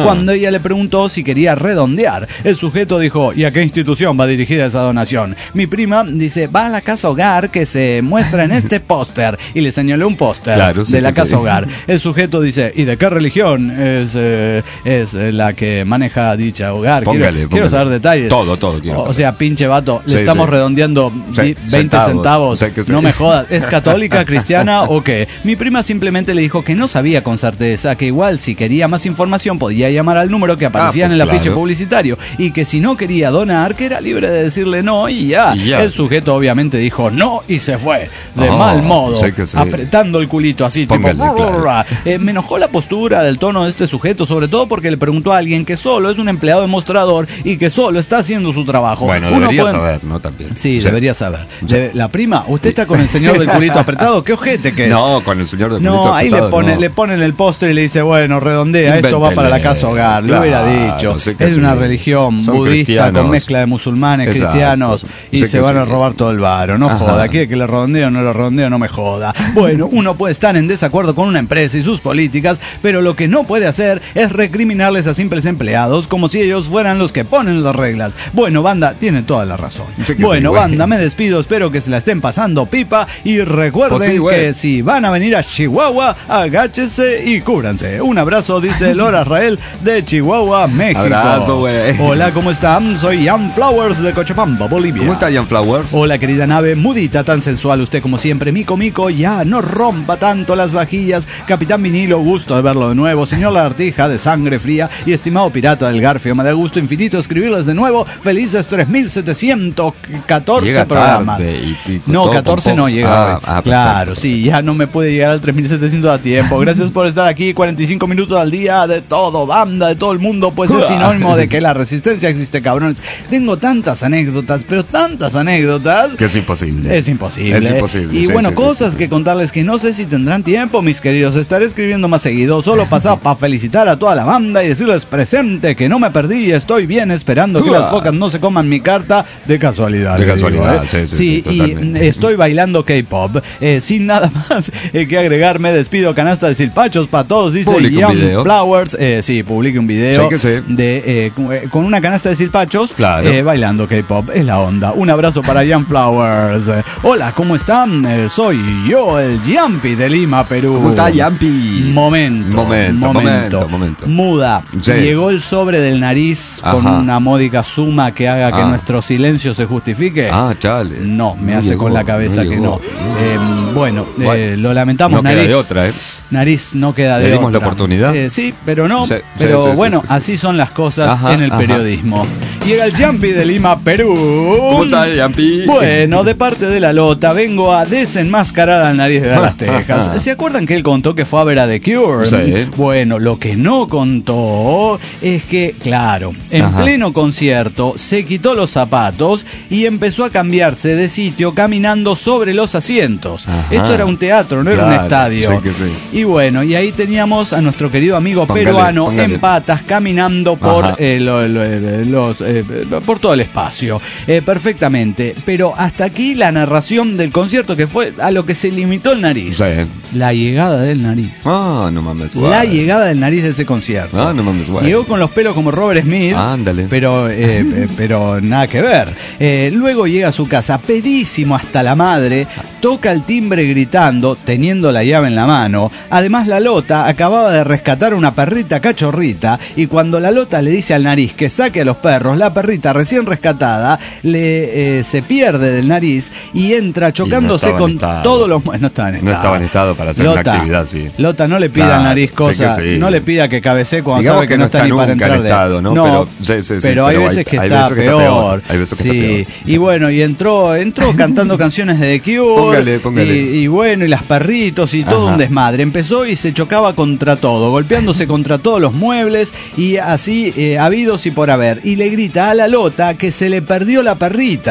cuando ella le preguntó si quería redondear. El sujeto dijo, ¿y a qué institución va dirigida esa donación? Mi prima dice, va a la casa hogar que se muestra en este póster. Y le señaló un póster claro, sí de la casa sí. hogar. El sujeto dice, ¿y de qué religión es, eh, es la que maneja dicha hogar? Póngale, quiero, póngale. quiero saber detalles. Todo, todo quiero. O sea, pinche vato, le Sí, estamos sí. redondeando Sí, veinte centavos. centavos. Sí, que sí. No me jodas. ¿Es católica, cristiana o qué? Mi prima simplemente le dijo que no sabía con certeza, que igual si quería más información podía llamar al número que aparecía Ah, pues en el afiche claro. publicitario, y que si no quería donar, que era libre de decirle no y ya. Y ya. El sujeto obviamente dijo no y se fue de Oh, mal modo, sí que sí. apretando el culito así, Póngale, tipo, claro. eh, me enojó la postura del tono de este sujeto, sobre todo porque le preguntó a alguien que solo es un empleado de mostrador y que solo está haciendo su trabajo. Bueno, Uno debería puede- saber, ¿no? También. Sí, Sí. debería saber. De- la prima, ¿usted está con el señor del culito apretado? ¿Qué ojete que es? No, con el señor de No, culito ahí le apretado, pone, no. le ponen el póster y le dice, bueno, redondea, esto va para la casa hogar. Le Claro, hubiera dicho. sí que Es de una sí. religión Son budista cristianos. con mezcla de musulmanes, Exacto. cristianos, y Sí se que van a sí. robar todo el varo. No Ajá. joda, quiere que le redondeo o no le redondeo, no me joda. Bueno, uno puede estar en desacuerdo con una empresa y sus políticas, pero lo que no puede hacer es recriminarles a simples empleados como si ellos fueran los que ponen las reglas. Bueno, banda, tiene toda la razón. Sí que Bueno, sí, güey. banda, me despido, espero que se la estén pasando pipa y recuerden Pues sí, güey. que si van a venir a Chihuahua, agáchense y cúbranse. Un abrazo, dice Lora Rael de Chihuahua, México. Abrazo, güey. Hola, ¿cómo están? Soy Ian Flowers de Cochabamba, Bolivia. ¿Cómo está Ian Flowers? Hola, querida nave mudita, tan sensual usted como siempre. Mico, mico, ya no rompa tanto las vajillas. Capitán Vinilo, gusto de verlo de nuevo. Señor Lagartija, de sangre fría. Y estimado pirata del Garfio, me da gusto infinito escribirles de nuevo. Felices tres mil setecientos catorce Llega programas. tarde y- y No, todo catorce con no pocos. llega. Ah, hoy. ah, claro, perfecto. sí, ya no me puede llegar al tres mil setecientos a tiempo. Gracias por estar aquí. cuarenta y cinco minutos al día de todo, banda, de todo el mundo. Pues es sinónimo de que la resistencia existe, cabrones. Tengo tantas anécdotas, pero tantas anécdotas. Que es imposible. Es imposible. Es imposible. Y sí, bueno, sí, sí, cosas sí. que contarles que no sé si tendrán tiempo, mis queridos. Estaré escribiendo más seguido. Solo pasaba para felicitar a toda la banda y decirles presente que no me perdí y estoy bien esperando que Uah. las focas no se coman mi carta de casualidad. De le digo, casualidad, ¿eh? sí, sí, sí, y totalmente. estoy bailando K-pop. Eh, sin nada más eh, que agregar, me despido. Canasta de silpachos para todos, dice Publica un Young video. Flowers. Eh, sí, publique un video Sí que sí. de eh, con- eh, con una canasta de silpachos. Claro. eh, bailando K-pop. Es la onda. Un abrazo para Young Flowers. Eh, hola, ¿cómo están? Eh, soy yo, el Yampi de Lima, Perú. ¿Cómo está Yampi? Momento, Momento, momento, momento. Muda. Sí. Llegó el sobre del nariz con Ajá. una módica suma que haga que Ah. nuestro silencio se justifique. Ah, chale. No, me No hace llegó, con la cabeza no que llegó. no. Eh, bueno, eh, Bueno, lo lamentamos, no queda nariz. de otra, ¿eh? Nariz no queda de ¿Le dimos otra. la oportunidad? Eh, sí, pero no. Sí, sí, pero sí, sí, bueno, sí, sí. así son las cosas Ajá, en el ajá. periodismo. Llega el Yampi de Lima, Perú. ¿Cómo está Yampi? Bueno, de parte de la Lota, vengo a desenmascarar al nariz de Dallas, Texas. ¿Se acuerdan que él contó que fue a ver a The Cure? Sí. Bueno, lo que no contó es que, claro, en Ajá. pleno concierto se quitó los zapatos y empezó a cambiarse de sitio caminando sobre los asientos. Ajá. Esto era un teatro, no era un Claro, estadio. sí que sí. Y bueno, y ahí teníamos a nuestro querido amigo Póngale, peruano póngale. en patas caminando por Ajá. eh, lo- lo- eh, los eh, por todo el espacio. Eh, perfectamente. Pero hasta aquí la narración del concierto, que fue a lo que se limitó el nariz. Sí. La llegada del nariz. Ah, no mames, guay. La llegada del nariz de ese concierto. Ah, no mames, guay. Llegó con los pelos como Robert Smith. Ándale. Pero, eh, eh, pero nada que ver. Eh, luego llega a su casa, pedísimo hasta la madre, toca el timbre gritando, teniendo la llave en la mano. Además, la Lota acababa de rescatar una perrita cachorrita, y cuando la Lota le dice al nariz que saque a los perros, la perrita recién rescatada le eh, se pierde del nariz y entra chocándose estaba en con estado. todos los... No estaba en No estado. estaba en estado para hacer una actividad así. Lota, no le pida Claro, al nariz sé cosas, que sí. no le pida que cabecee cuando Digamos sabe que, que no no está, está ni para nunca entrar en de... estado, ¿no? Pero, sí, sí, sí, pero hay pero veces hay- que hay está veces que está peor. peor, hay veces que sí. está peor. Y bueno, y entró, entró cantando canciones de The Cure. Póngale, póngale. Y, y bueno, y las perritos y todo Ajá. un desmadre. Empezó y se chocaba contra todo, golpeándose contra todos los muebles y así eh, habidos y por haber. Y le grita a la Lota que se le perdió la perrita.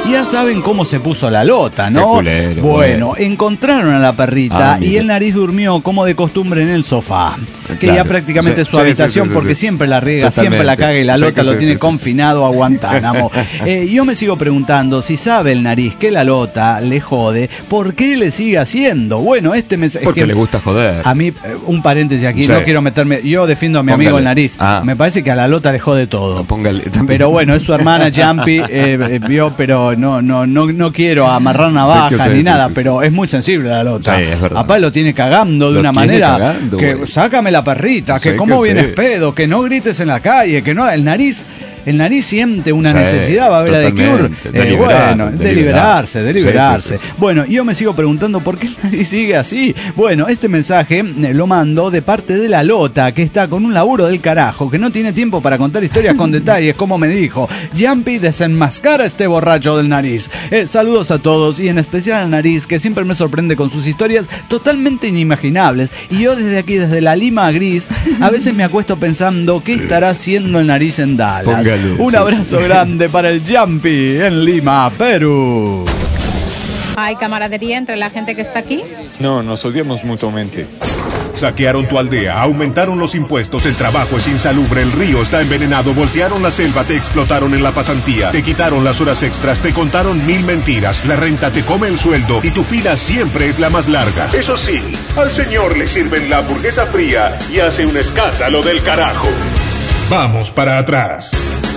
Y ya saben cómo se puso la lota, ¿no? Qué culero, bueno, bueno, encontraron a la perrita ah, y el Nariz durmió como de costumbre en el sofá. Que claro. ya prácticamente es su sí, habitación sí, sí, porque sí, sí. siempre la riega, Totalmente. siempre la caga y la lota sí, lo sí, tiene sí, confinado sí. a Guantánamo. eh, yo me sigo preguntando si sabe el Nariz que la lota le jode, ¿por qué le sigue haciendo? Bueno, este me... Porque es que le gusta joder. A mí, un paréntesis aquí, sí. no quiero meterme... Yo defiendo a mi Póngale. amigo el Nariz. Ah. Me parece que a la lota le jode todo. Póngale, pero bueno, es su hermana Jumpy, eh, vio, pero no, no, no, no quiero amarrar navaja sí, ni sí, nada, sí, pero sí. es muy sensible la lota. Sí, es verdad. Papá lo tiene cagando de lo una manera cagando, que wey. sácame la perrita, que sí, cómo que vienes sí. pedo, que no grites en la calle, que no, el Nariz... El Nariz siente una sí, necesidad, va a ver a de Cure. De, eh, bueno, de liberarse, de liberarse. Sí, sí, sí. Bueno, yo me sigo preguntando por qué el Nariz sigue así. Bueno, este mensaje lo mando de parte de la Lota, que está con un laburo del carajo, que no tiene tiempo para contar historias con detalles, como me dijo. Jumpy, desenmascara a este borracho del Nariz. Eh, saludos a todos y en especial al Nariz, que siempre me sorprende con sus historias totalmente inimaginables. Y yo desde aquí, desde la Lima Gris, a veces me acuesto pensando qué estará haciendo el Nariz en Dallas. Ponga. Un abrazo grande para el Jumpy en Lima, Perú. ¿Hay camaradería entre la gente que está aquí? No, nos odiamos mutuamente. Saquearon tu aldea, aumentaron los impuestos, el trabajo es insalubre, el río está envenenado, voltearon la selva, te explotaron en la pasantía, te quitaron las horas extras, te contaron mil mentiras, la renta te come el sueldo y tu fila siempre es la más larga. Eso sí, al señor le sirven la hamburguesa fría y hace un escándalo del carajo. Vamos para atrás.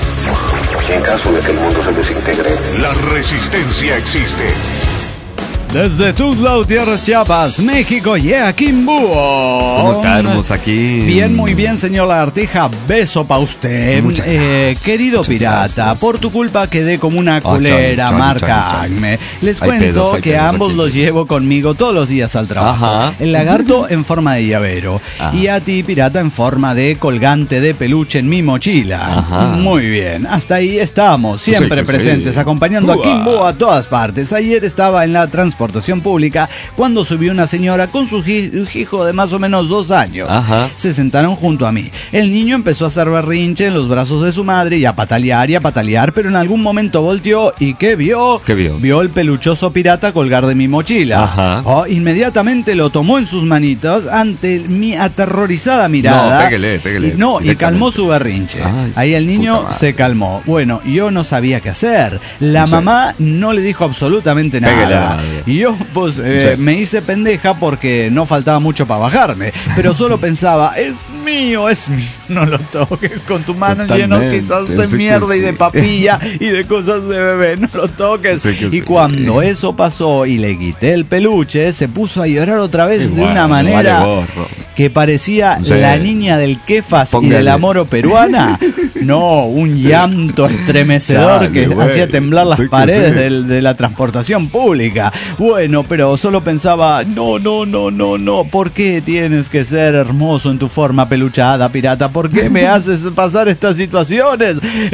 En caso de que el mundo se desintegre, la resistencia existe. Desde Tuxtla Gutiérrez, Chiapas, México, yeah, Kimbuo. ¿Cómo estamos aquí? Bien, muy bien, señor Lagartija. Beso pa' usted. Muchas eh, querido muchas pirata, gracias. Por tu culpa quedé como una culera, oh, chon, chon, marca chon, chon. Acme. Les hay cuento pedos, que a ambos los llevo conmigo todos los días al trabajo. Ajá. El lagarto en forma de llavero. Ajá. Y a ti, pirata, en forma de colgante de peluche en mi mochila. Ajá. Muy bien, hasta ahí estamos, siempre sí, presentes, sí. acompañando Uah. a Kimbuo a todas partes. Ayer estaba en la transportación pública cuando subió una señora con su hijo de más o menos dos años. Ajá. Se sentaron junto a mí. El niño empezó a hacer berrinche en los brazos de su madre y a patalear y a patalear, pero en algún momento volteó y ¿qué vio? ¿Qué vio? Vio el peluchoso pirata colgar de mi mochila. Ajá. Oh, inmediatamente lo tomó en sus manitos ante mi aterrorizada mirada. No, pégale, pégale. Y, no, y calmó su berrinche. Ay, ahí el niño se calmó. Bueno, yo no sabía qué hacer. La no mamá sé. no le dijo absolutamente nada. Pégale. Y yo, pues, eh, sí. me hice pendeja porque no faltaba mucho para bajarme. Pero solo pensaba, es mío, es mío. No lo toques con tu mano lleno quizás de sí mierda y sí. de papilla y de cosas de bebé. No lo toques. Sí y sí. cuando eso pasó y le quité el peluche, se puso a llorar otra vez Igual, de una manera vale que parecía sí. la niña del Kefas Póngale. y de la moro peruana. No, un llanto estremecedor Chale, que güey. hacía temblar las sí paredes sí. de, de la transportación pública. Bueno, pero solo pensaba, no, no, no, no, no, ¿por qué tienes que ser hermoso en tu forma peluchada, pirata? ¿Por qué me haces pasar estas situaciones?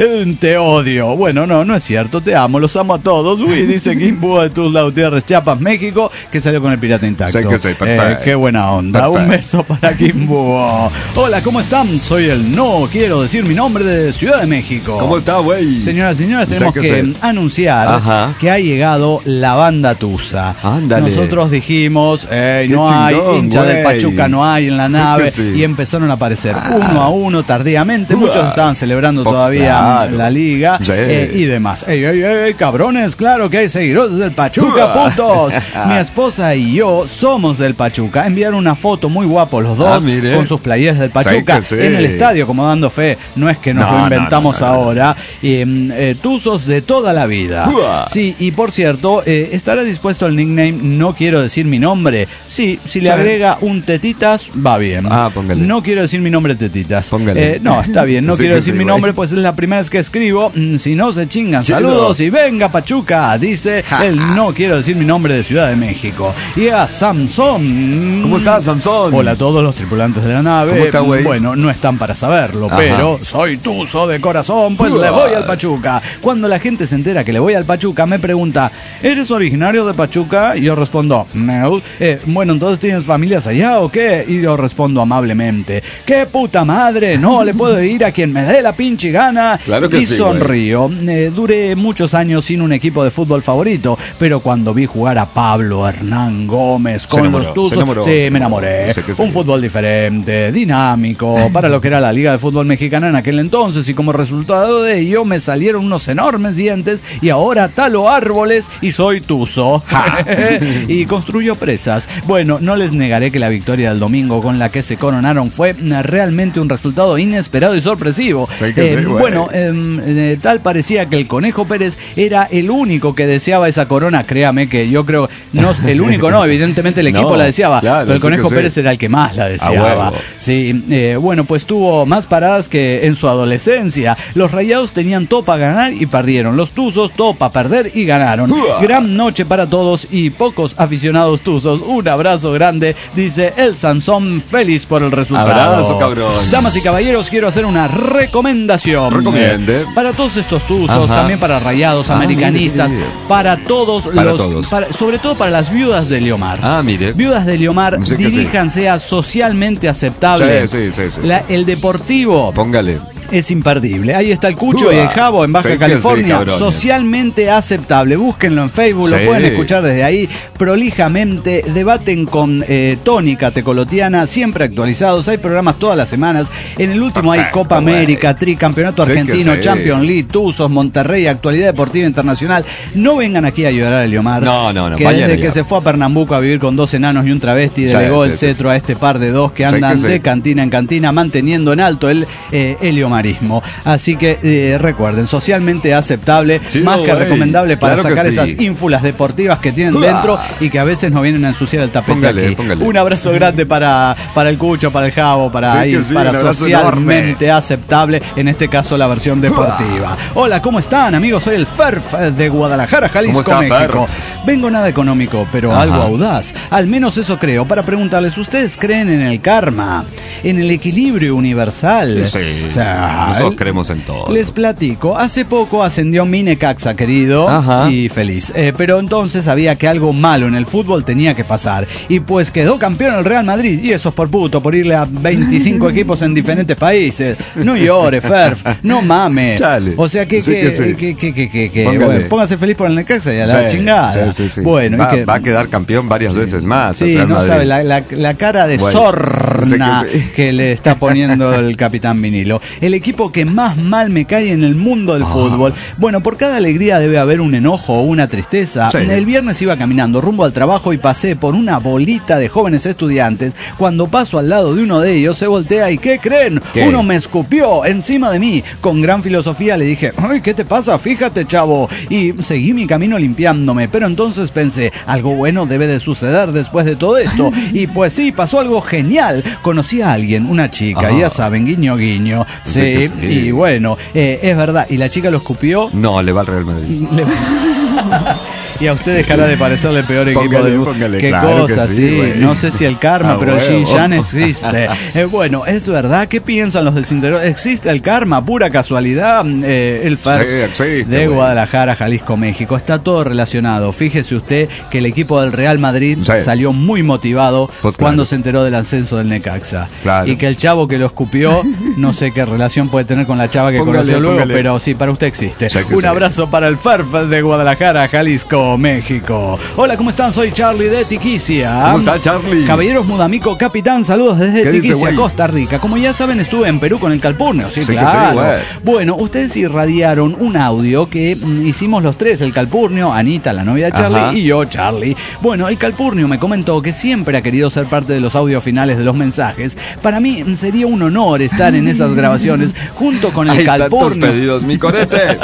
Te odio. Bueno, no, no es cierto, te amo, los amo a todos. Uy, dice Kimbuo de Tuxtla Gutiérrez, Chiapas, México, que salió con el pirata intacto. Sí, que sí, eh, qué buena onda. Perfect. Un beso para Kimbuo. Hola, ¿cómo están? Soy el no quiero decir mi nombre de Ciudad de México. ¿Cómo está, güey? Señoras y señores, tenemos que, que anunciar Ajá. que ha llegado la banda Tusa. Ándale. Nosotros dijimos, eh, no chingón, hay, hincha güey. del Pachuca no hay en la nave, sí sí. y empezaron a aparecer ah. uno a uno tardíamente. Muchos uh, estaban celebrando Pox, todavía claro. la liga sí. eh, y demás. Ey, ey, ey, cabrones, claro que hay seguidores del Pachuca, uh. putos. Mi esposa y yo somos del Pachuca. Enviaron una foto muy guapo los dos ah, con sus playeras del Pachuca sí, sí. en el estadio, como dando fe. No es que nos no, lo inventamos no, no, no, ahora. Eh, eh, tuzos de toda la vida. Uh. Sí, y por cierto, eh, estará dispuesto el nickname No quiero decir mi nombre. Sí, si le agrega un Tetitas, va bien. Ah, póngale. No quiero decir mi nombre Tetitas. Póngale. Eh, no, está bien. No sí quiero decir sí, mi nombre, pues es la primera vez que escribo. Si no se chingan, Chido. saludos y venga Pachuca, dice el No quiero decir mi nombre de Ciudad de México. Y a Samson. ¿Cómo estás, Samson? Hola a todos. todos los tripulantes de la nave. ¿Cómo está, güey? Bueno, no están para saberlo, Ajá. pero soy tuzo de corazón, pues le voy al Pachuca. Cuando la gente se entera que le voy al Pachuca, me pregunta, ¿eres originario de Pachuca? Y yo respondo, no. Eh, bueno, entonces ¿tienes familias allá o qué? Y yo respondo amablemente, ¡qué puta madre! No le puedo ir a quien me dé la pinche gana. Claro que y sí, sonrío. Eh, duré muchos años sin un equipo de fútbol favorito, pero cuando vi jugar a Pablo Hernán Gómez con enamoró, los Tuzos, se enamoró, sí, se me enamoró. enamoré. Sé que sí. Un fútbol diferente, dinámico, para lo que era la Liga de Fútbol Mexicana en aquel entonces, y como resultado de ello me salieron unos enormes dientes y ahora talo árboles y soy tuzo. Y construyo presas. Bueno, no les negaré que la victoria del domingo con la que se coronaron fue realmente un resultado inesperado y sorpresivo. Sí que Eh, sí, güey. bueno, eh, eh, tal parecía que el Conejo Pérez era el único que deseaba esa corona. Créame que yo creo, no, el único no, evidentemente el equipo No, la deseaba, claro, pero el sí Conejo que sí. Pérez era el que más la A deseaba. huevo. Sí, eh, bueno, pues tuvo más paradas que en su adolescencia. Los Rayados tenían todo para ganar y perdieron. Los Tuzos todo para perder y ganaron. ¡Uah! Gran noche para todos y pocos aficionados Tuzos. Un abrazo grande, dice el Sansón, feliz por el resultado. Abrazo, cabrón. Damas y caballeros, quiero hacer una recomendación. Recomiende. Eh, Para todos estos Tuzos, Ajá. también para Rayados, Ah, americanistas, mire, mire. para todos Para los, todos. para- sobre todo para las viudas de Leomar. Ah, mire. Viudas de Leomar, Sí que sí. diríjanse a socialmente aceptable. Sí, sí, sí, sí. La- el Deportivo Póngale. es imperdible. Ahí está el Cucho y el Jabo en Baja Sí que California. sí, cabrones. Socialmente aceptable. Búsquenlo en Facebook, Sí. lo pueden escuchar desde ahí prolijamente. Debaten con eh, tónica tecolotiana, siempre actualizados. Hay programas todas las semanas. En el último hay Perfecto, Copa güey. América, Tri, Campeonato Sí que Argentino, sí. Champions League, Tuzos, Monterrey, Actualidad Deportiva Internacional. No vengan aquí a llorar a Leomar. No, no, no, Que vayan desde allá. que se fue a Pernambuco a vivir con dos enanos y un travesti, Sí, delegó sí, el sí, cetro a este par de dos que Sí andan que sí. de cantina en cantina, manteniendo en alto el eh, heliomarismo. Así que eh, recuerden, socialmente aceptable, Sí, más que güey. recomendable para Claro que sacar sí. esas ínfulas deportivas que tienen Uah. dentro y que a veces nos vienen a ensuciar el tapete Póngale, aquí. póngale. Un abrazo grande para, para el Cucho, para el Jabo, para Sí ahí, que sí, para un abrazo socialmente aceptable, en este caso la versión deportiva. Hola, ¿cómo están, amigos? Soy el Ferf de Guadalajara, Jalisco, ¿Cómo está, México. Ferf? Vengo nada económico, pero Ajá. algo audaz. Al menos eso creo, para preguntarles, ¿ustedes creen en el karma? ¿En el equilibrio universal? Sí, O sea, nosotros el- creemos en todo. Les platico, hace poco ascendió mi Necaxa, querido, Ajá. y feliz. Eh, pero entonces sabía que algo malo en el fútbol tenía que pasar. Y pues quedó campeón el Real Madrid. Y eso es por puto, por irle a veinticinco equipos en diferentes países. No llore, Ferf, no mame. Chale. O sea que, Sí que, que sí. que, que, que, que- que- Póngale. bueno, póngase feliz por el Necaxa y a la Sí, chingada. sí, sí, sí. Bueno, y va, que- va a quedar campeón varias veces más. el Sí, Real no Madrid. sabe la, la- la cara de Bueno, sorna sí que sí. que le está poniendo el capitán Vinilo. El equipo que más mal me cae en el mundo del Ah. fútbol. Bueno, por cada alegría debe haber un enojo o una tristeza. Sí. El viernes iba caminando rumbo al trabajo y pasé por una bolita de jóvenes estudiantes. Cuando paso al lado de uno de ellos, se voltea y ¿qué creen? ¿Qué? Uno me escupió encima de mí. Con gran filosofía le dije, ay, ¿qué te pasa? Fíjate, chavo. Y seguí mi camino limpiándome. Pero entonces pensé, algo bueno debe de suceder después de todo esto. Y pues sí, pasó algo genial. Conocí a alguien, una chica, Ah. ya saben, guiño, guiño. Sí, Sí que sí. y bueno, eh, es verdad. Y la chica lo escupió. No, le va al Real Madrid. Le- Y a usted dejará de parecerle el peor equipo Póngale, del mundo. póngale, Qué claro que cosa, sí, sí. güey. No sé si el karma, Ah, pero el huevo. Shin-Yan existe. Eh, bueno, es verdad. ¿Qué piensan los desinteresados? ¿Existe el karma? ¿Pura casualidad? Eh, el Fer Sí, existe, de güey. Guadalajara, Jalisco, México. Está todo relacionado. Fíjese usted que el equipo del Real Madrid Sí. salió muy motivado Pues cuando claro. se enteró del ascenso del Necaxa. Claro. Y que el chavo que lo escupió, no sé qué relación puede tener con la chava que Póngale, conoció luego, póngale. pero sí, para usted existe. Sí que Un sí. abrazo para el Ferf de Guadalajara, Jalisco, México. Hola, ¿cómo están? Soy Charlie de Tiquicia. ¿Cómo está, Charlie? Caballeros Mudamico, capitán, saludos desde ¿Qué dice, Tiquicia, güey? Costa Rica. Como ya saben, estuve en Perú con el Calpurnio, sí, Sí que claro. sí, güey. Bueno, ustedes irradiaron un audio que mm, hicimos los tres, el Calpurnio, Anita, la novia de Charlie, Ajá. y yo, Charlie. Bueno, el Calpurnio me comentó que siempre ha querido ser parte de los audios finales de los mensajes. Para mí mm, sería un honor estar en esas grabaciones junto con el Hay tantos Calpurnio. pedidos, mi corete.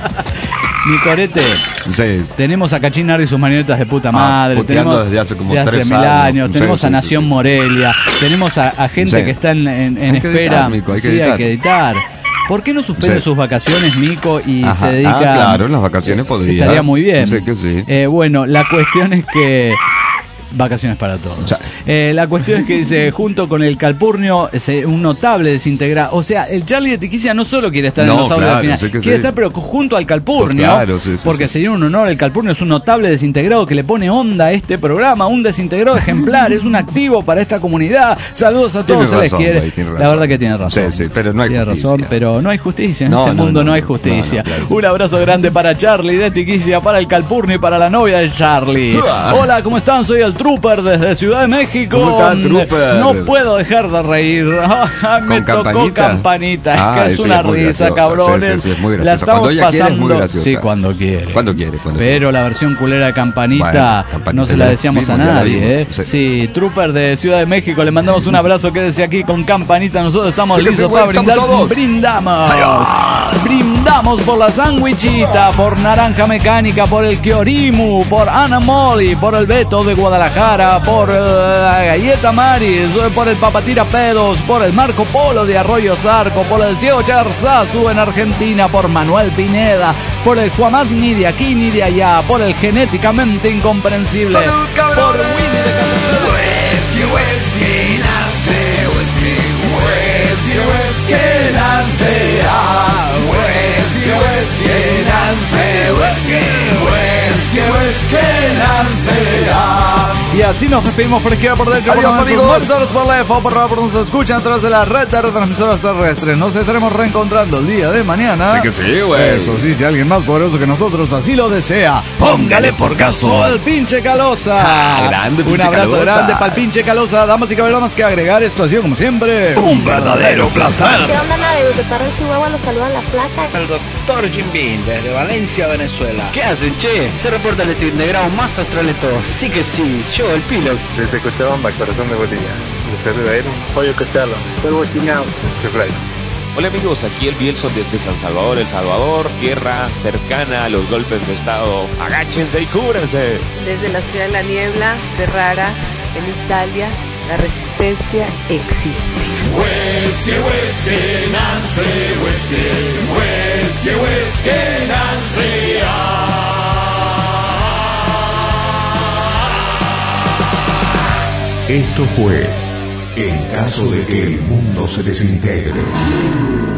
Mi corete. Sí. Tenemos a Cachín y sus marionetas de puta madre. puteando tenemos desde hace como de hace tres mil años. años. Sí, Tenemos sí, a sí, Nación sí. Morelia. Tenemos a, a gente Sí. que está en, en- en Hay que espera. editar, Mico, hay que sí, editar. hay que editar. ¿Por qué no suspende Sí. sus vacaciones, Mico, y Ajá. se dedica? Ah, claro, en las vacaciones podría. Estaría muy bien. Sí que sí. Eh, bueno, la cuestión es que Vacaciones para todos. O sea, eh, la cuestión es que dice, junto con el Calpurnio, es un notable desintegrado. O sea, el Charlie de Tiquicia no solo quiere estar no, en los audios claro, al final, sé que quiere sí. estar pero junto al Calpurnio. Pues claro, sí, sí, porque sí. sería un honor. El Calpurnio es un notable desintegrado que le pone onda a este programa, un desintegrado ejemplar, es un activo para esta comunidad. Saludos a todos, Tiene se razón, les quiere. güey, tiene La razón. verdad que tiene razón. Sí, sí, pero no hay tiene justicia. razón, pero no hay justicia. En No, este no, mundo no, no, hay no, justicia. no, no, claro. Un abrazo grande para Charlie de Tiquicia, para el Calpurnio y para la novia de Charlie. Ah. Hola, ¿cómo están? Soy el Trooper desde Ciudad de México. ¿Cómo está, Trooper? No puedo dejar de reír. Me ¿Con tocó campanita? campanita. Es Ah, que es sí, una es muy risa, graciosa. cabrones. Sí, sí, sí, es muy La graciosa. estamos Cuando ella quiere, es muy pasando. graciosa. Sí, cuando quiere. Cuando quiere, cuando Pero la versión culera de Campanita, Bueno, Campanita no se ya la la decíamos a vimos, ya la nadie, vimos, ¿eh? sí. Sí, Trooper de Ciudad de México, le mandamos un abrazo. Quédese aquí con Campanita. Nosotros estamos Sí, que listos sí, para güey, brindar. estamos todos. Brindamos. Brindamos por la sandwichita, por Naranja Mecánica, por el Kiorimu, por Ana Moli, por el Beto de Guadalajara, por eh, la Galleta Maris, por el Papatira Pedos, por el Marco Polo de Arroyo Zarco, por el Ciego Charzazu en Argentina, por Manuel Pineda, por el Juamás ni de aquí ni de allá, por el Genéticamente Incomprensible, ¡Salud, por cabrones! Winnie de Whisky, whisky, Nancy, whisky, whisky, whisky, Nancy, ah, whisky, whisky, Nancy, whisky, whisky, whisky, Nancy, ah. Y así nos despedimos por izquierda, por derecha, Adiós, por amigos. nosotros, por la F O, por la por nos escuchan a través de la red de retransmisoras terrestres. Nos estaremos reencontrando el día de mañana. Sí que sí, güey. Eso sí, si alguien más poderoso que nosotros así lo desea, póngale por caso al pinche Calosa. Ah, grande, pinche Un abrazo Calosa. grande para el pinche Calosa. Damas y caballeros, más que agregar, esto ha sido como siempre un verdadero placer. ¿Qué onda, Nave? De Parral, Chihuahua, los saludan la placa. El doctor Jim Bean, desde Valencia, Venezuela. ¿Qué hacen, che? Se reporta el desintegrado más astral de todos. Sí que sí, yo, el Pilox. Desde Cochabamba, corazón de Bolivia. Desde Ribeiro, Pollo Costelo. Polvo Chinao. Chiflay. Hola amigos, aquí el Bielson desde San Salvador, El Salvador, tierra cercana a los golpes de estado. Agáchense y cúbranse. Desde la ciudad de la niebla, Ferrara, en Italia, la resistencia existe. Whisky, whisky, Nancy, whisky, whisky, whisky, Nancy, ah. Esto fue En caso de que el mundo se desintegre.